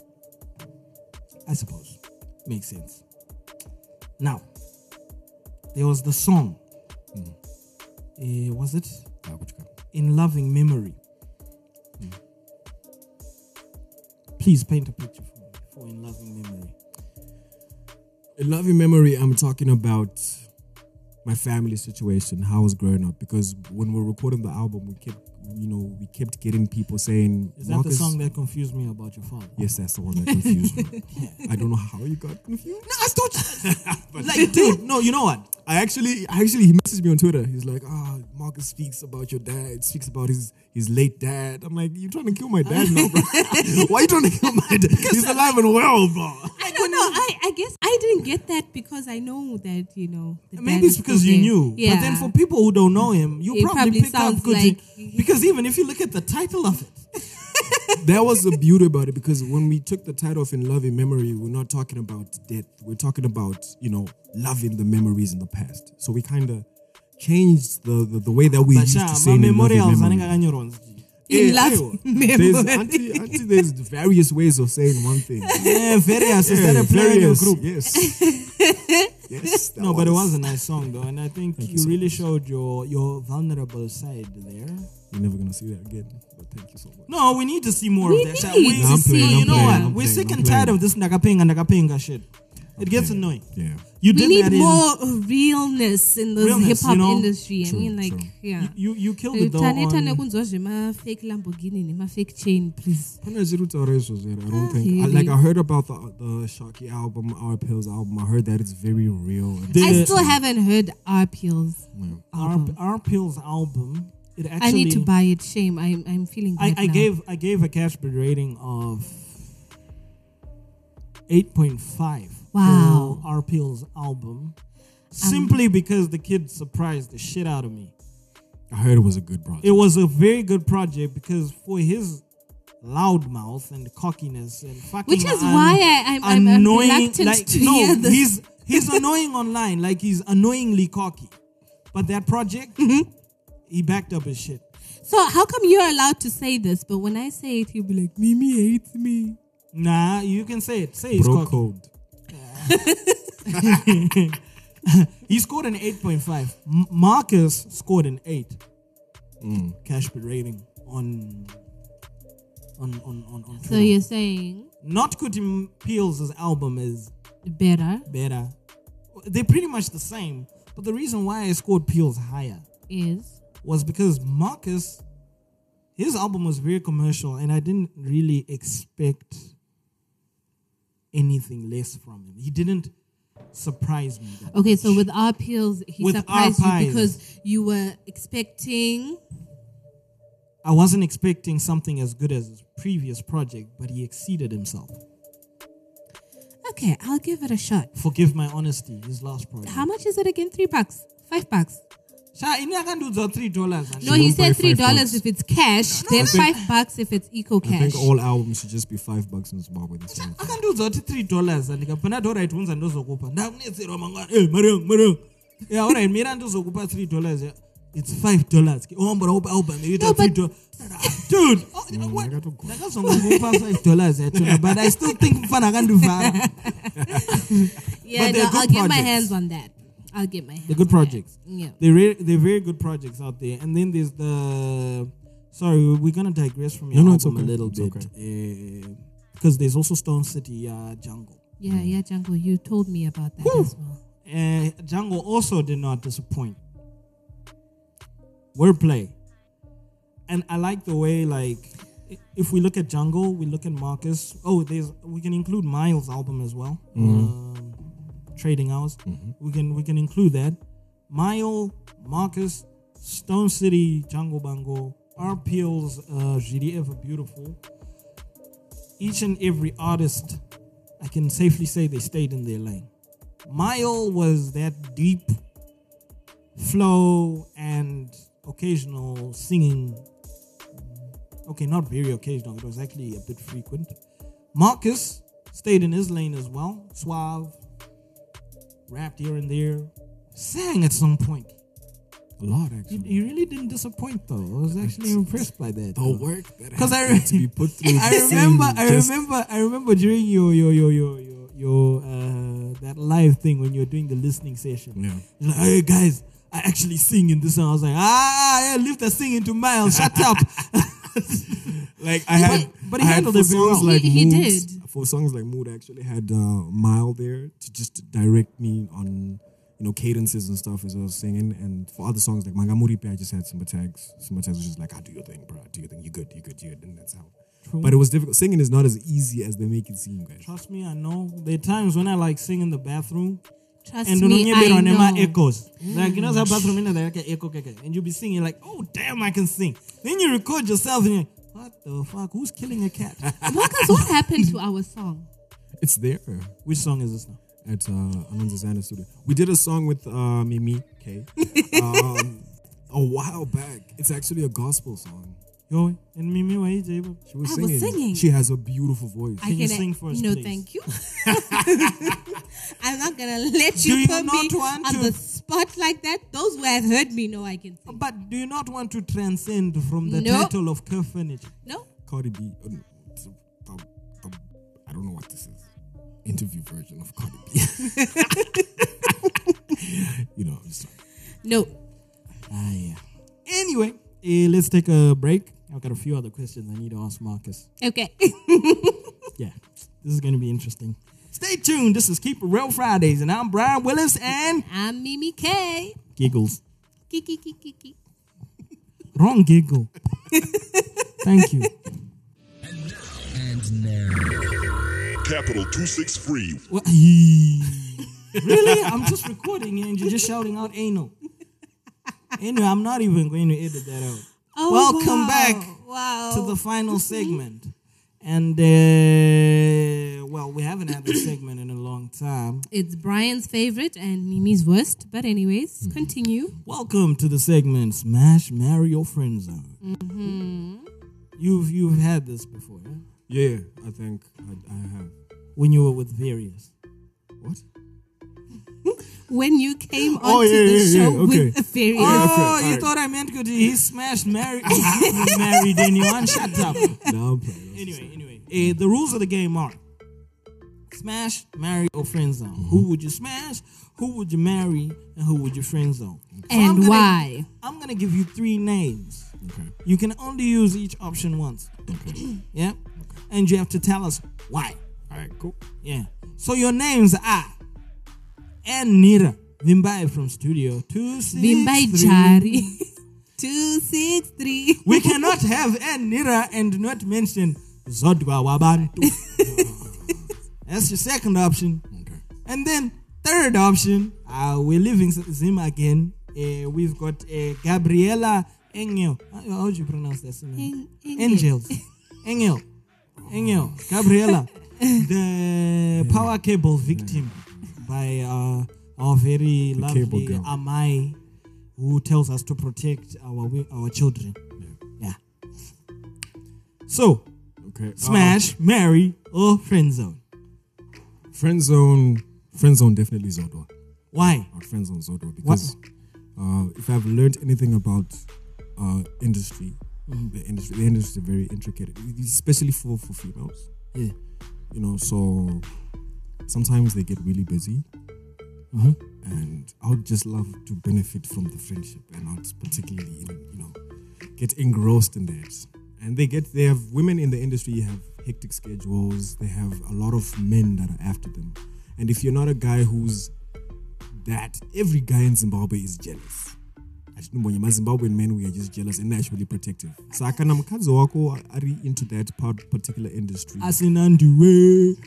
I suppose makes sense. Now, there was the song. Uh, was it In Loving Memory? Please paint a picture for me for In Loving Memory. In loving memory, I'm talking about my family situation, how I was growing up. Because when we were recording the album, we kept, you know, we kept getting people saying, Is that the song that confused me about your father? Yes, that's the one that confused me. I don't know how you got confused. No, I thought, like, dude, no, you know what? I actually, actually, he messaged me on Twitter. He's like, "Ah, Marcus speaks about your dad. Speaks about his his late dad." I'm like, "You trying to kill my dad now, bro? Why you trying to kill my dad? He's alive and well, bro." I don't know. I, I guess I didn't get that because I know that, you know. the dad Maybe it's is because still you there. knew. Yeah. But then for people who don't know him, you It probably, probably pick up sounds good like- because even if you look at the title of it, That was the beauty about it, because when we took the title of In Loving Memory, we're not talking about death. We're talking about, you know, loving the memories in the past. So we kind of changed the, the the way that we but used yeah, to say my in In memorials Loving anenge Memory. akanyorwa. In Yeah, love There's, memory. auntie, auntie, there's various ways of saying one thing. Yeah, various. Is Yeah, that a player in your various, group? Yes. Yes. that No, but it was a nice song though, and I think Thank you you so really much. showed your your vulnerable side there. You're never gonna see that again. But thank you so much. No, we need to see more We of that. need We, to I'm see. playing, you I'm know playing, what? I'm We're playing, sick I'm and tired playing. of this nagapinga nagapinga shit. It gets Yeah. annoying. Yeah. You We did need that in- more realness in the Realness, hip hop you know? industry. True, I mean, like, true. yeah. You you killed it though. Taneta on- nekunzwa ma fake Lamborghini, ma fake chain, please. I don't Ah, think. I, really? like I heard about the the Shocky album, Our Pills album. I heard that it's very real. And I The- still haven't heard our Pills. Our, album. our Pills album. It actually. I need to buy it. Shame. I'm I'm feeling I, bad I now. gave I gave a cash bid rating of eight point five Wow. for R P L's album, simply because the kid surprised the shit out of me. I heard it was a good project. It was a very good project because for his loudmouth and cockiness and fucking Which is why I- I'm- I'm- I'm annoying, reluctant like, to no, hear this. he's he's annoying online, like he's annoyingly cocky. But that project, Mm-hmm. he backed up his shit. So how come you're allowed to say this, but when I say it, you'll be like, Mimi hates me. Nah, you can say it. Say he's Bro cocky. code. He scored an eight point five. M- Marcus scored an eight. Mm. Cash bid rating on on on on, on So Twitter. you're saying Not Kuti Peels' album is better better. They're pretty much the same. But the reason why I scored Peels higher is was because Marcus, his album was very commercial, and I didn't really expect anything less from him. He didn't surprise me. that okay. much. So with our Pills, he With surprised our you pies. because you were expecting. I wasn't expecting something as good as his previous project, but he exceeded himself. Okay, I'll give it a shot. Forgive my honesty, his last project. How much is it again? Three bucks, five bucks. Sha, ini akan do three dollars. No, he won't buy said three five dollars bucks. if it's cash, then five bucks if it's eco I cash. think all albums should just be five bucks in Zimbabwe. This time. akandiudza kuti three dollars ndikapana alright unza ndozokupa ndakunetserwa mangwana eh mariang mariang yeah alright mira ndozokupa three dollars yeah. It's five dollars ohambora upa album ita No, three but- dollars dude oh, you know what ndakazongokupa five dollars yachona but I still think mfana akandivhara yeah, but they're no, good I'll get my projects. hands on that. I'll get my hands. they're good on projects That. Yeah. they're re- they're very good projects out there and then there's the sorry we're gonna digress from your No, no, it's album okay. a little It's bit okay. uh, because there's also Stone City uh, Jungle. Yeah, yeah, Django, you told me about that as well. Uh, Django also did not disappoint. Wordplay. And I like the way, like, i- if we look at Django, we look at Marcus. Oh, there's we can include Miles' album as well. Um, Trading Hours. We can we can include that. Mile, Marcus, Stone City, Django Bango, R P L's uh, J D F Beautiful. Each and every artist, I can safely say they stayed in their lane. Mile was that deep flow and occasional singing. Okay, not very occasional. It was actually a bit frequent. Marcus stayed in his lane as well. Suave, rapped here and there, sang at some point. A lot, He, actually. he really didn't disappoint though. I was actually impressed by that. The work that Because I, has to be put through. I to remember, sing I just- remember, I remember during your your your your your, your uh, that live thing when you were doing the listening session. Yeah. You're like, hey guys, I actually sing in this song. I was like, ah, yeah, leave the singing to Miles. Shut up. Like I had, but he I had handled for it very songs well. like He- he Moods, did. For songs like Mood, I actually had uh, Mile there to just direct me on, you know, cadences and stuff as I was singing. And for other songs like Mangamuripe, I just had Simba tags. Simba tags was just like, ah, do your thing, bro. Do your thing. You good. You good. You good. And that's how. True. But it was difficult. Singing is not as easy as they make it seem, guys. Trust me, I know. There are times when I like sing in the bathroom. Trust And me, I on know. echoes. Like, you know, that bathroom in there, like echo, keke. And you'll be singing like, oh, damn, I can sing. Then you record yourself and you're like, what the fuck? Who's killing a cat? Marcus, what happened to our song? It's there Which song is this now? at uh, Ananza Zana studio. We did a song with uh, Mimi K um, a while back. It's actually a gospel song. Yo, and Mimi, why is able? She was I singing. was singing. She has a beautiful voice. I Can you sing for us, No, please? thank you. I'm not gonna let Do you, you put not me want on to- the spot like that. Those who have heard me know I can sing. But do you not want to transcend from the No. title of Care Furniture? No, Cardi B. uh, no, it's a- the- the- I don't know what this is. Interview version of Cardi B. You know, I'm just like, no. Ah, yeah. Anyway, eh, let's take a break. I've got a few other questions I need to ask Marcus. Okay. Yeah, this is going to be interesting. Stay tuned. This is Keep It Real Fridays, and I'm Brian Willis, and I'm Mimi K. Giggles. Kiki, kiki, kiki. Wrong giggle. Thank you. And now. Capital two six three. What? Really? I'm just recording and you're just shouting out anal. Anyway, I'm not even going to edit that out. Oh, Welcome wow. back wow. to the final segment. And, uh, well, we haven't had this segment in a long time. It's Brian's favorite and Mimi's worst. But anyways, continue. Welcome to the segment Smash, Marry, or Friend Zone. Mm-hmm. You've, you've had this before, yeah? Yeah, I think I, I have. When you were with Various. What? When you came Oh, onto yeah, the yeah, show yeah, okay. with Various. Oh, Okay, you alright. thought I meant because he smashed, married, married anyone? Shut up. No, I'm playing. Anyway, anyway, uh, the rules of the game are smash, marry, or friend zone. Mm-hmm. Who would you smash? Who would you marry? And who would you friend zone? So And I'm gonna, why? I'm gonna give you three names. Okay. You can only use each option once. Okay. Yeah, and you have to tell us why. All right, cool. Yeah. So your names are N Nira Vimbai from Studio two six three. Vimbai Jari. two six three. We cannot have N Nira and not mention Zodwa Wabantu. That's your second option. Okay. And then third option, uh, we're leaving Zim again. Uh, we've got uh, Gabriela Engel. How, how would you pronounce that name? En- Angels. Engel. Engel. Gabriela. The power cable victim by uh, our very The lovely cable girl. Amai, who tells us to protect our wi- our children. Yeah. So, Okay. smash, marry, or friend zone. Uh, friend zone. Friend zone definitely Zodwa. Why? Our friend zone Zodwa because uh, if I've learned anything about uh, industry, the industry, the industry is very intricate, especially for for females. Yeah. You know, so sometimes they get really busy. Mm-hmm. And I would just love to benefit from the friendship and not particularly, you know, get engrossed in that. And they get, they have women in the industry have hectic schedules. They have a lot of men that are after them. And if you're not a guy who's that, every guy in Zimbabwe is jealous. Actually, my Zimbabwean men, we are just jealous and naturally protective. So I can mkazi wako ari into that part, particular industry. Asinandiwe.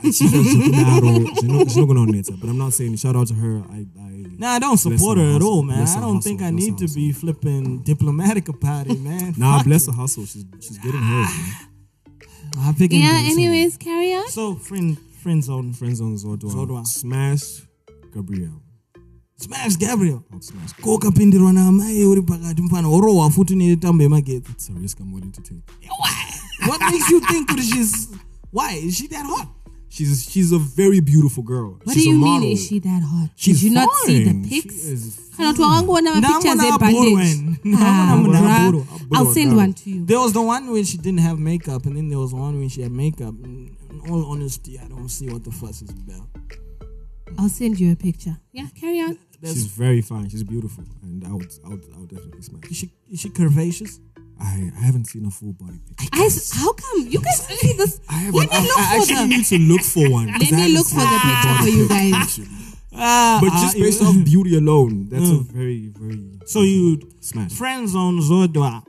But I'm not saying shout out to her. I, I Nah, I don't bless support her her at hustle. all, man. Bless I her don't hustle. think I Bless need her to be hustle. flipping diplomatic about it, man. Nah, Fuck bless it. her hustle. She's she's getting hers. Man. I pick and Yeah, do anyways, carry on. So, so friend, friend zone. Friend zone Zodwa. Zodwa. Smash Gabrielle. Smash Gabriel. I'll smash Gabrielle. Ko kapindirwa na amai uri pakati mfano orowa futi ni tambo yemagetsi. It's a risk I'm willing to take. What makes you think that she's why is she that hot? She's she's a very beautiful girl. What she's do you a mean, model. is she that hot? She's Did you not see the fine. pics? She is Kana watu wanguona mapictures Ndamona ebandage. aburu Ah, wen. Ndamona bruh. aburu. I'll Aburu send wadaro. one to you. There was the one when she didn't have makeup, and then there was one when she had makeup. In all honesty, I don't see what the fuss is about. I'll send you a picture. Yeah, carry on. She's very fine. She's beautiful, and I would I would, I would definitely smash. Is she is she curvaceous? I, I haven't seen a full body picture. I, s- how come you guys see this? I haven't. Let me I, look I for actually the. need to look for one. 'cause Let I me haven't look seen for the a full picture body for you picture, guys. actually. Ah, But ah, just you- based off beauty alone, that's a Mm. very very. So you smash. friends on Zodwa.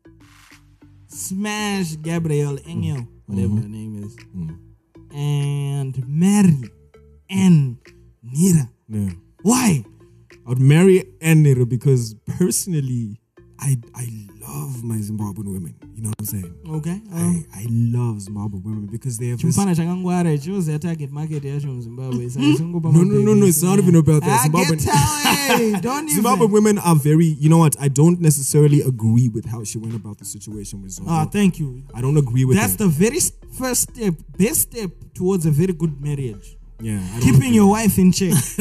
Smash Gabriel Engel, whatever her name is, Mm. and marry N Nira. Yeah. Why? I would marry Anira because personally, I I love my Zimbabwean women. You know what I'm saying? Okay. I, I love Zimbabwean women because they have this. Chimfana chakangwara chose target market yacho muZimbabwe. No, no, no, no. It's not even about that. I Zimbabwean, get away. Don't even. Zimbabwean women are very. You know what? I don't necessarily agree with how she went about the situation with Zobo. Ah, thank you. I don't agree with That's that. the very s- first step, best step towards a very good marriage. Yeah, I don't Keeping agree. your wife in check.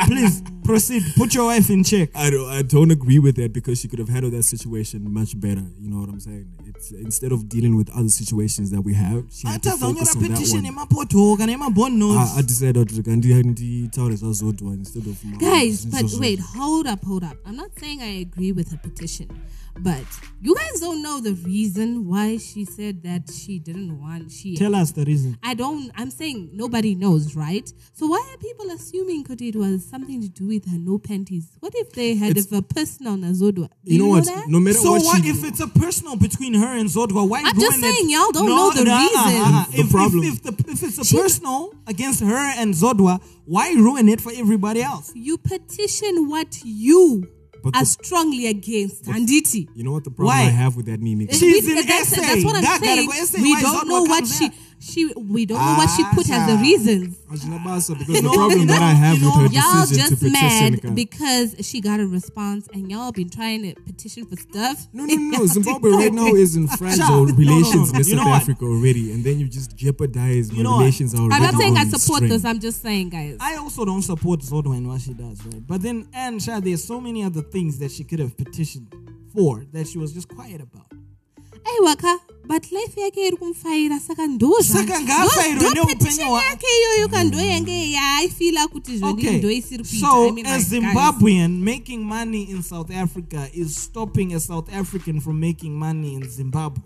Please proceed. Put your wife in check. I don't, I don't agree with that because she could have handled that situation much better. You know what I'm saying? It's instead of dealing with other situations that we have, she had to focus on that petition one. emapoto kana emabone nose. I, I decided to nditaure zvazodwa instead of ma- Guys, but zvazodwa. wait, hold up, hold up. I'm not saying I agree with her petition, but you guys don't know the reason why she said that she didn't want. She Tell us the reason. I don't. I'm saying nobody knows, right? So why are people assuming Kuti it was something to do with her no panties? What if they had It's- a personal Nazodwa? Do You know what? that? No matter So what, what she, if it's a personal between her and Zodwa? Why I'm just ruin it? saying, y'all don't No, know the nah, reason. uh, uh, The if, problem- If, if, the, if it's a She- personal against her and Zodwa, why ruin it for everybody else? You petition what you But are the- strongly against, Anditi. you know what the problem Why? I have with that meme? It- She's we- in that's, essay. that's what I'm That gotta saying. go essay. We Why don't Zodwa know what comes she there? she. We don't know what she put as the Ah, reasons. Ajinabasa, because the No, problem you that know- I have you with know, her Y'all decision to just petition mad ka- because she got a response, and y'all been trying to petition for stuff. No, no, no. Zimbabwe right now is in fragile No, no, no, relations no. with You know South what? Africa already, and then you just jeopardize You my know what? relations are already. I'm not saying I on support string. this. I'm just saying, guys. I also don't support Zodwa in what she does, right? But then, Ansha, there's so many other things that she could have petitioned for that she was just quiet about. Hey, waka, but life yake iri kumfaira saka ndoza. Saka ngafairwe Ndo- ndo neupenyu petition hwa- yake iyoyo kando yange yaifila kuti zvoni Okay, ndo isiri kuita. so I mean, as like, guys. Zimbabwean, making money in South Africa is stopping a South African from making money in Zimbabwe.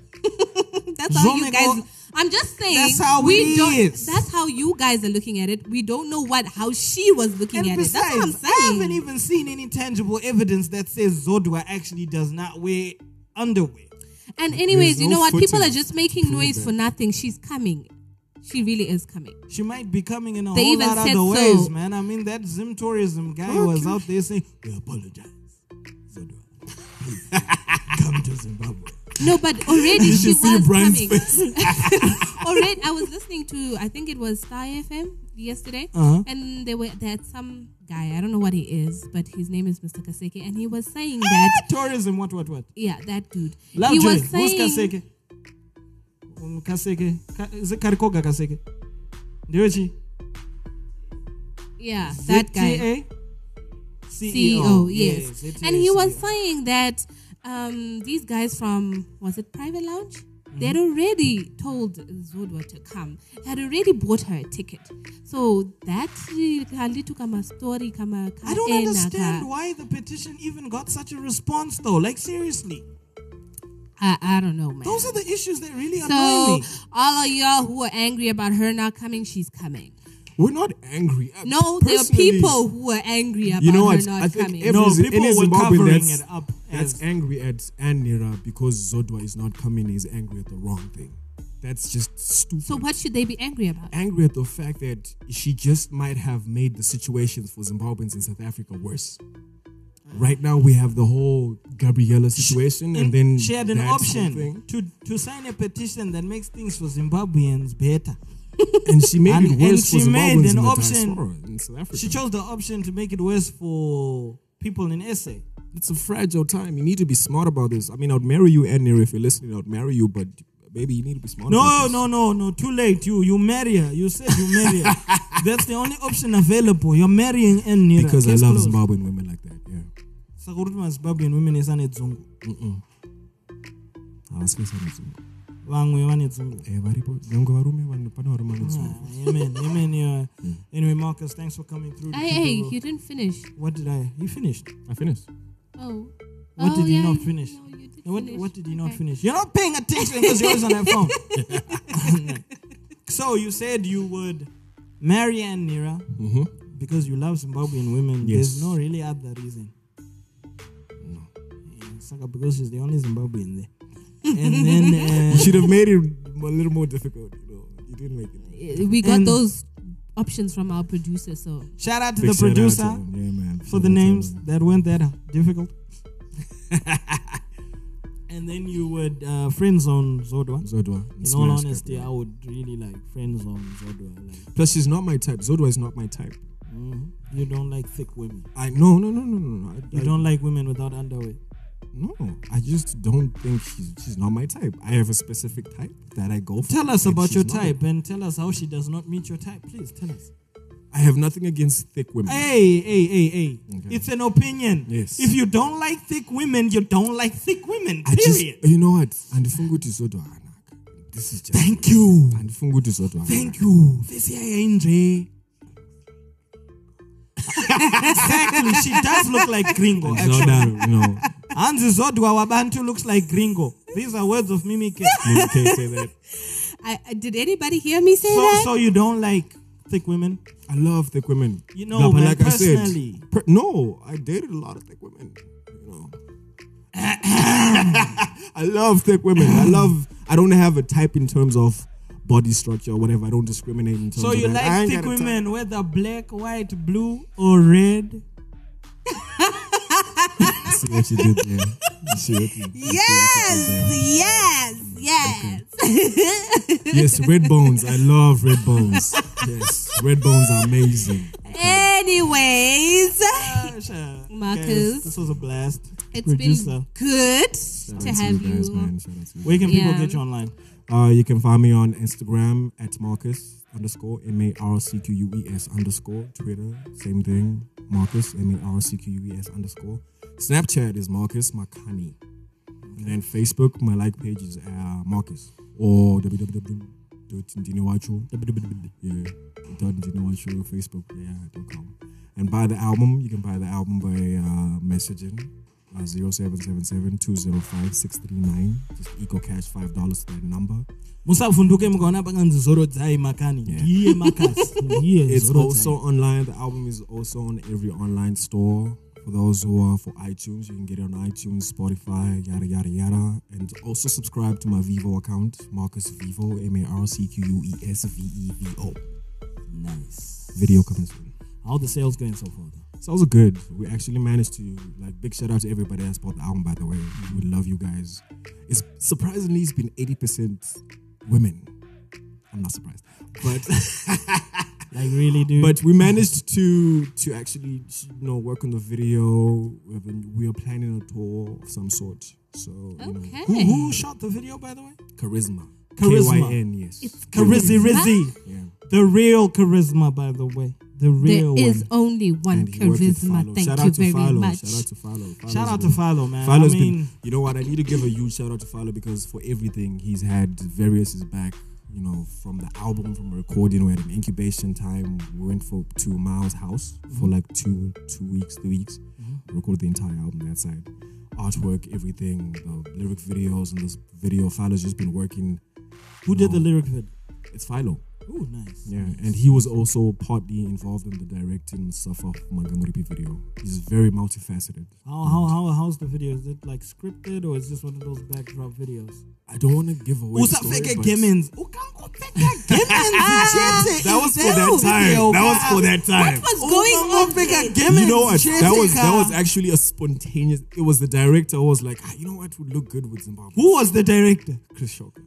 That's how you Zomeko- guys. I'm just saying. That's how we it don't. is. That's how you guys are looking at it. We don't know what how she was looking And at it. That's what I'm besides, I haven't saying. even seen any tangible evidence that says Zodwa actually does not wear underwear. And anyways, There's you no know what? People are footage just making to noise prove for that. nothing. She's coming. She really is coming. She might be coming in a They whole even lot of said other so. ways, man. I mean, that Zim tourism guy was out there saying, "We apologize, Zodwa. Please come to Zimbabwe." No, but already You she should see was Brian's coming. Already, I was listening to, I think it was Star F M yesterday, Uh-huh. and they were they had some guy. I don't know what he is, but his name is Mister Kaseke, and he was saying that Tourism, what, what, what? yeah, that dude. Love he Joy. was Who's saying Kaseke? Um, Kaseke. Ka- is it Karikoga Kaseke? Ndiochi? yeah, that guy. Z T A? C E O, yes. Z T A, And he was C E O. saying that um, these guys from, was it Private Lounge? Mm-hmm. They had already told Zodwa to come, had already bought her a ticket. So that halitu kama story kama I don't kaena understand ka- why the petition even got such a response, though. Like, seriously. I, I don't know, man. Those are the issues that really annoy So me. all of y'all who are angry about her not coming, she's coming. We're not angry. Uh, No, there are personally, people who are angry about You know her what? not I think coming. every, No, Z- people any were Zimbabwean covering that's, it up that's as- angry at Anira because Zodwa is not coming is angry at the wrong thing. That's just stupid. So what should they be angry about? Angry at the fact that she just might have made the situations for Zimbabweans in South Africa worse. Right now we have the whole Gabriella situation, and then she had an that whole option thing. to, to sign a petition that makes things for Zimbabweans better. and she made And- it and worse she for made Zimbabweans an in the option- diaspora in South Africa. She chose the option to make it worse for people in S A. It's a fragile time. You need to be smart about this. I mean, I'd marry you, Anira, if you're listening. I'd marry you, but baby, you need to be smart. about No, this. no, no, no. Too late. You you marry her. You said you marry her. That's the only option available. You're marrying Nira. Because I Case love closed. Zimbabwean women like that. Yeah. Sakuruti maZimbabwean women is anedzungu. Mm-mm. Havasipesa nedzungu. Vamwe vanedzungu. Eh, varipo nyangwe varume vano- pane varume vanedzungu. Ah, Amen. Amen. Yeah. Anyway, Marcus, thanks for coming through. to Hey, keep hey, it real. you didn't finish. What did I? He finished. I finished. Oh. What Oh, did he yeah, not you- finish? no, you did What, finish. what did he not Okay. finish? You're not paying attention because you're always on that phone. So you said you would marry Anira Mm-hmm. because you love Zimbabwean women. Yes. There's no really other reason. No. Yeah, Saka, because she's the only Zimbabwean there. And then uh, You should have made it a little more difficult. You know, you didn't make it. Uh, We got And- those options from our producer, so shout out to Big the shout out to producer him. Yeah, man. for Shout the out to names him. that weren't that difficult. And then you would uh, friend zone Zodwa. Zodwa. In Smash all that honesty, guy. I would really like friend zone Zodwa. Like, Plus, she's not my type. Zodwa is not my type. mhm. You don't like thick women. I no no no no no. no. I, You I, don't like women without underwear. No, I just don't think she's she's not my type. I have a specific type that I go for. Tell us and about she's your not. type and tell us how she does not meet your type. Please tell us. I have nothing against thick women. Hey, hey, hey, hey. Okay. It's an opinion. Yes. If you don't like thick women, you don't like thick women. I just, Period. you know what? Andifunga ukuthi sodwa. This is just. Thank you. Andifunga ukuthi sodwa. Thank you. This here Andre. Exactly. She does look like Gringo. It's not that, you know. Anzi Zodwa Wabantu looks like Gringo. These are words of Mimi K. Mimi K say that. I, I- did anybody hear me say So, that? so you don't like thick women? I love thick women. You know, No, but man, like I said, personally. per- no, I dated a lot of thick women. You know. I love thick women. I love. I don't have a type in terms of body structure or whatever. I don't discriminate in terms So of you that. I like ain't thick got a type. women, whether black, white, blue, or red? See what you did there. You see what you, you see what you did there. Yes, yes, yes. Yes, red bones. I love red bones. Yes, red bones are amazing. Anyways, Sure. Marcus, Guys, this was a blast. it's Producer. been good Shout to out to have you guys, you. man. Shout out to you. Where can people Yeah. get you online? Uh, you can find me on Instagram at Marcus underscore M A R C Q U E S underscore. Twitter, same thing. Marcus M A R C Q U E S underscore. Snapchat is Marcus Makani. And then Facebook, my like page is uh, Marcus. Or www dot ndiniwacho. Yeah. Dot ndiniwacho Facebook. Yeah. Dot com. And buy the album. You can buy the album by uh, messaging. Uh, zero seven seven seven two zero five six three nine. Just eco cash five dollars to that number. Musafunduke mkaona panganzi Zoro Dzai Makani. Ndiye Marcus. Ndiye It's Zoro also Dzai. online. The album is also on every online store. For those who are for iTunes, you can get it on iTunes, Spotify, yada yada yada. And also subscribe to my Vivo account, Marcus Vivo, M A R C Q U E S V E V O. Nice. Video coming soon. How the sales going so far? Though? Sales are good. We actually managed to, like, big shout out to everybody that's bought the album, by the way. We love you guys. It's surprisingly, it's been eighty percent women. I'm not surprised. But Like really, dude. But we managed to to actually, you know, work on the video. We have been- we are planning a tour of some sort. So, you know, Okay. who, who shot the video, by the way? Charisma. Charisma. K Y N, yes. It's Charizzy Rizzy. Yeah. The real charisma, by the way. The real There is one. only one And he worked with charisma. Philo. Thank Shout you out to very Philo. much. Shout out to Philo. Philo's Shout out to been- Philo, man. Philo's I been, mean, you know what? I need to give a huge shout out to Philo because for everything he's had, various is back. You know, from the album, from recording, we had an incubation time. We went for to Miles' house for like two two weeks, three weeks. Mm-hmm. Recorded the entire album that side. Artwork, everything, the lyric videos, and this video. Philo's just been working. who did the lyric vid? It's Philo. Oh, nice. Yeah, and he was also partly involved in the directing stuff of Mangamuripi video. He's very multifaceted. How, how, how, how's the video? Is it like scripted or is this one of those backdrop videos? I don't want to give away the story, Usafeke but Gemens. Ukangofeka Gemens. that was for that time. That was for that time. What was going on? there? You know what? That was that was actually a spontaneous. It was the director who was like, ah, you know what would look good with Zimbabwe? Who was the director? Chris Shocker.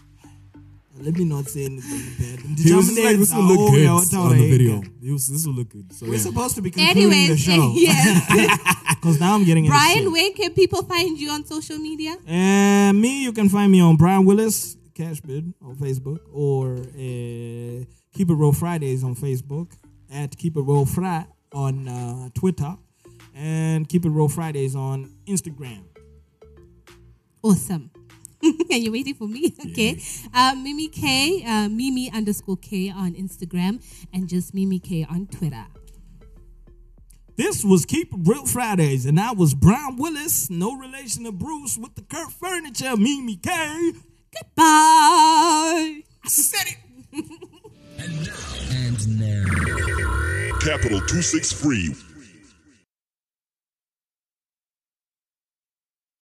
Let me not say anything bad. He was just like, this will look good on the video. We're He was, this will look good. So yeah. supposed to be concluding Anyways, the show. yes. Because now I'm getting into Brian, shit. where can people find you on social media? Uh, me, you can find me on Brian Willis Cash Bid on Facebook or uh, Keep It Real Fridays on Facebook, at Keep It Real Fry on uh, Twitter, and Keep It Real Fridays on Instagram. Awesome. And you're waiting for me? Okay. Uh, Mimi K, uh, Mimi underscore K on Instagram, and just Mimi K on Twitter. This was Keep It Real Fridays, and I was Brian Willis, no relation to Bruce, with the Kurt Furniture, Mimi K. Goodbye. I said it. And now. Capital two six three.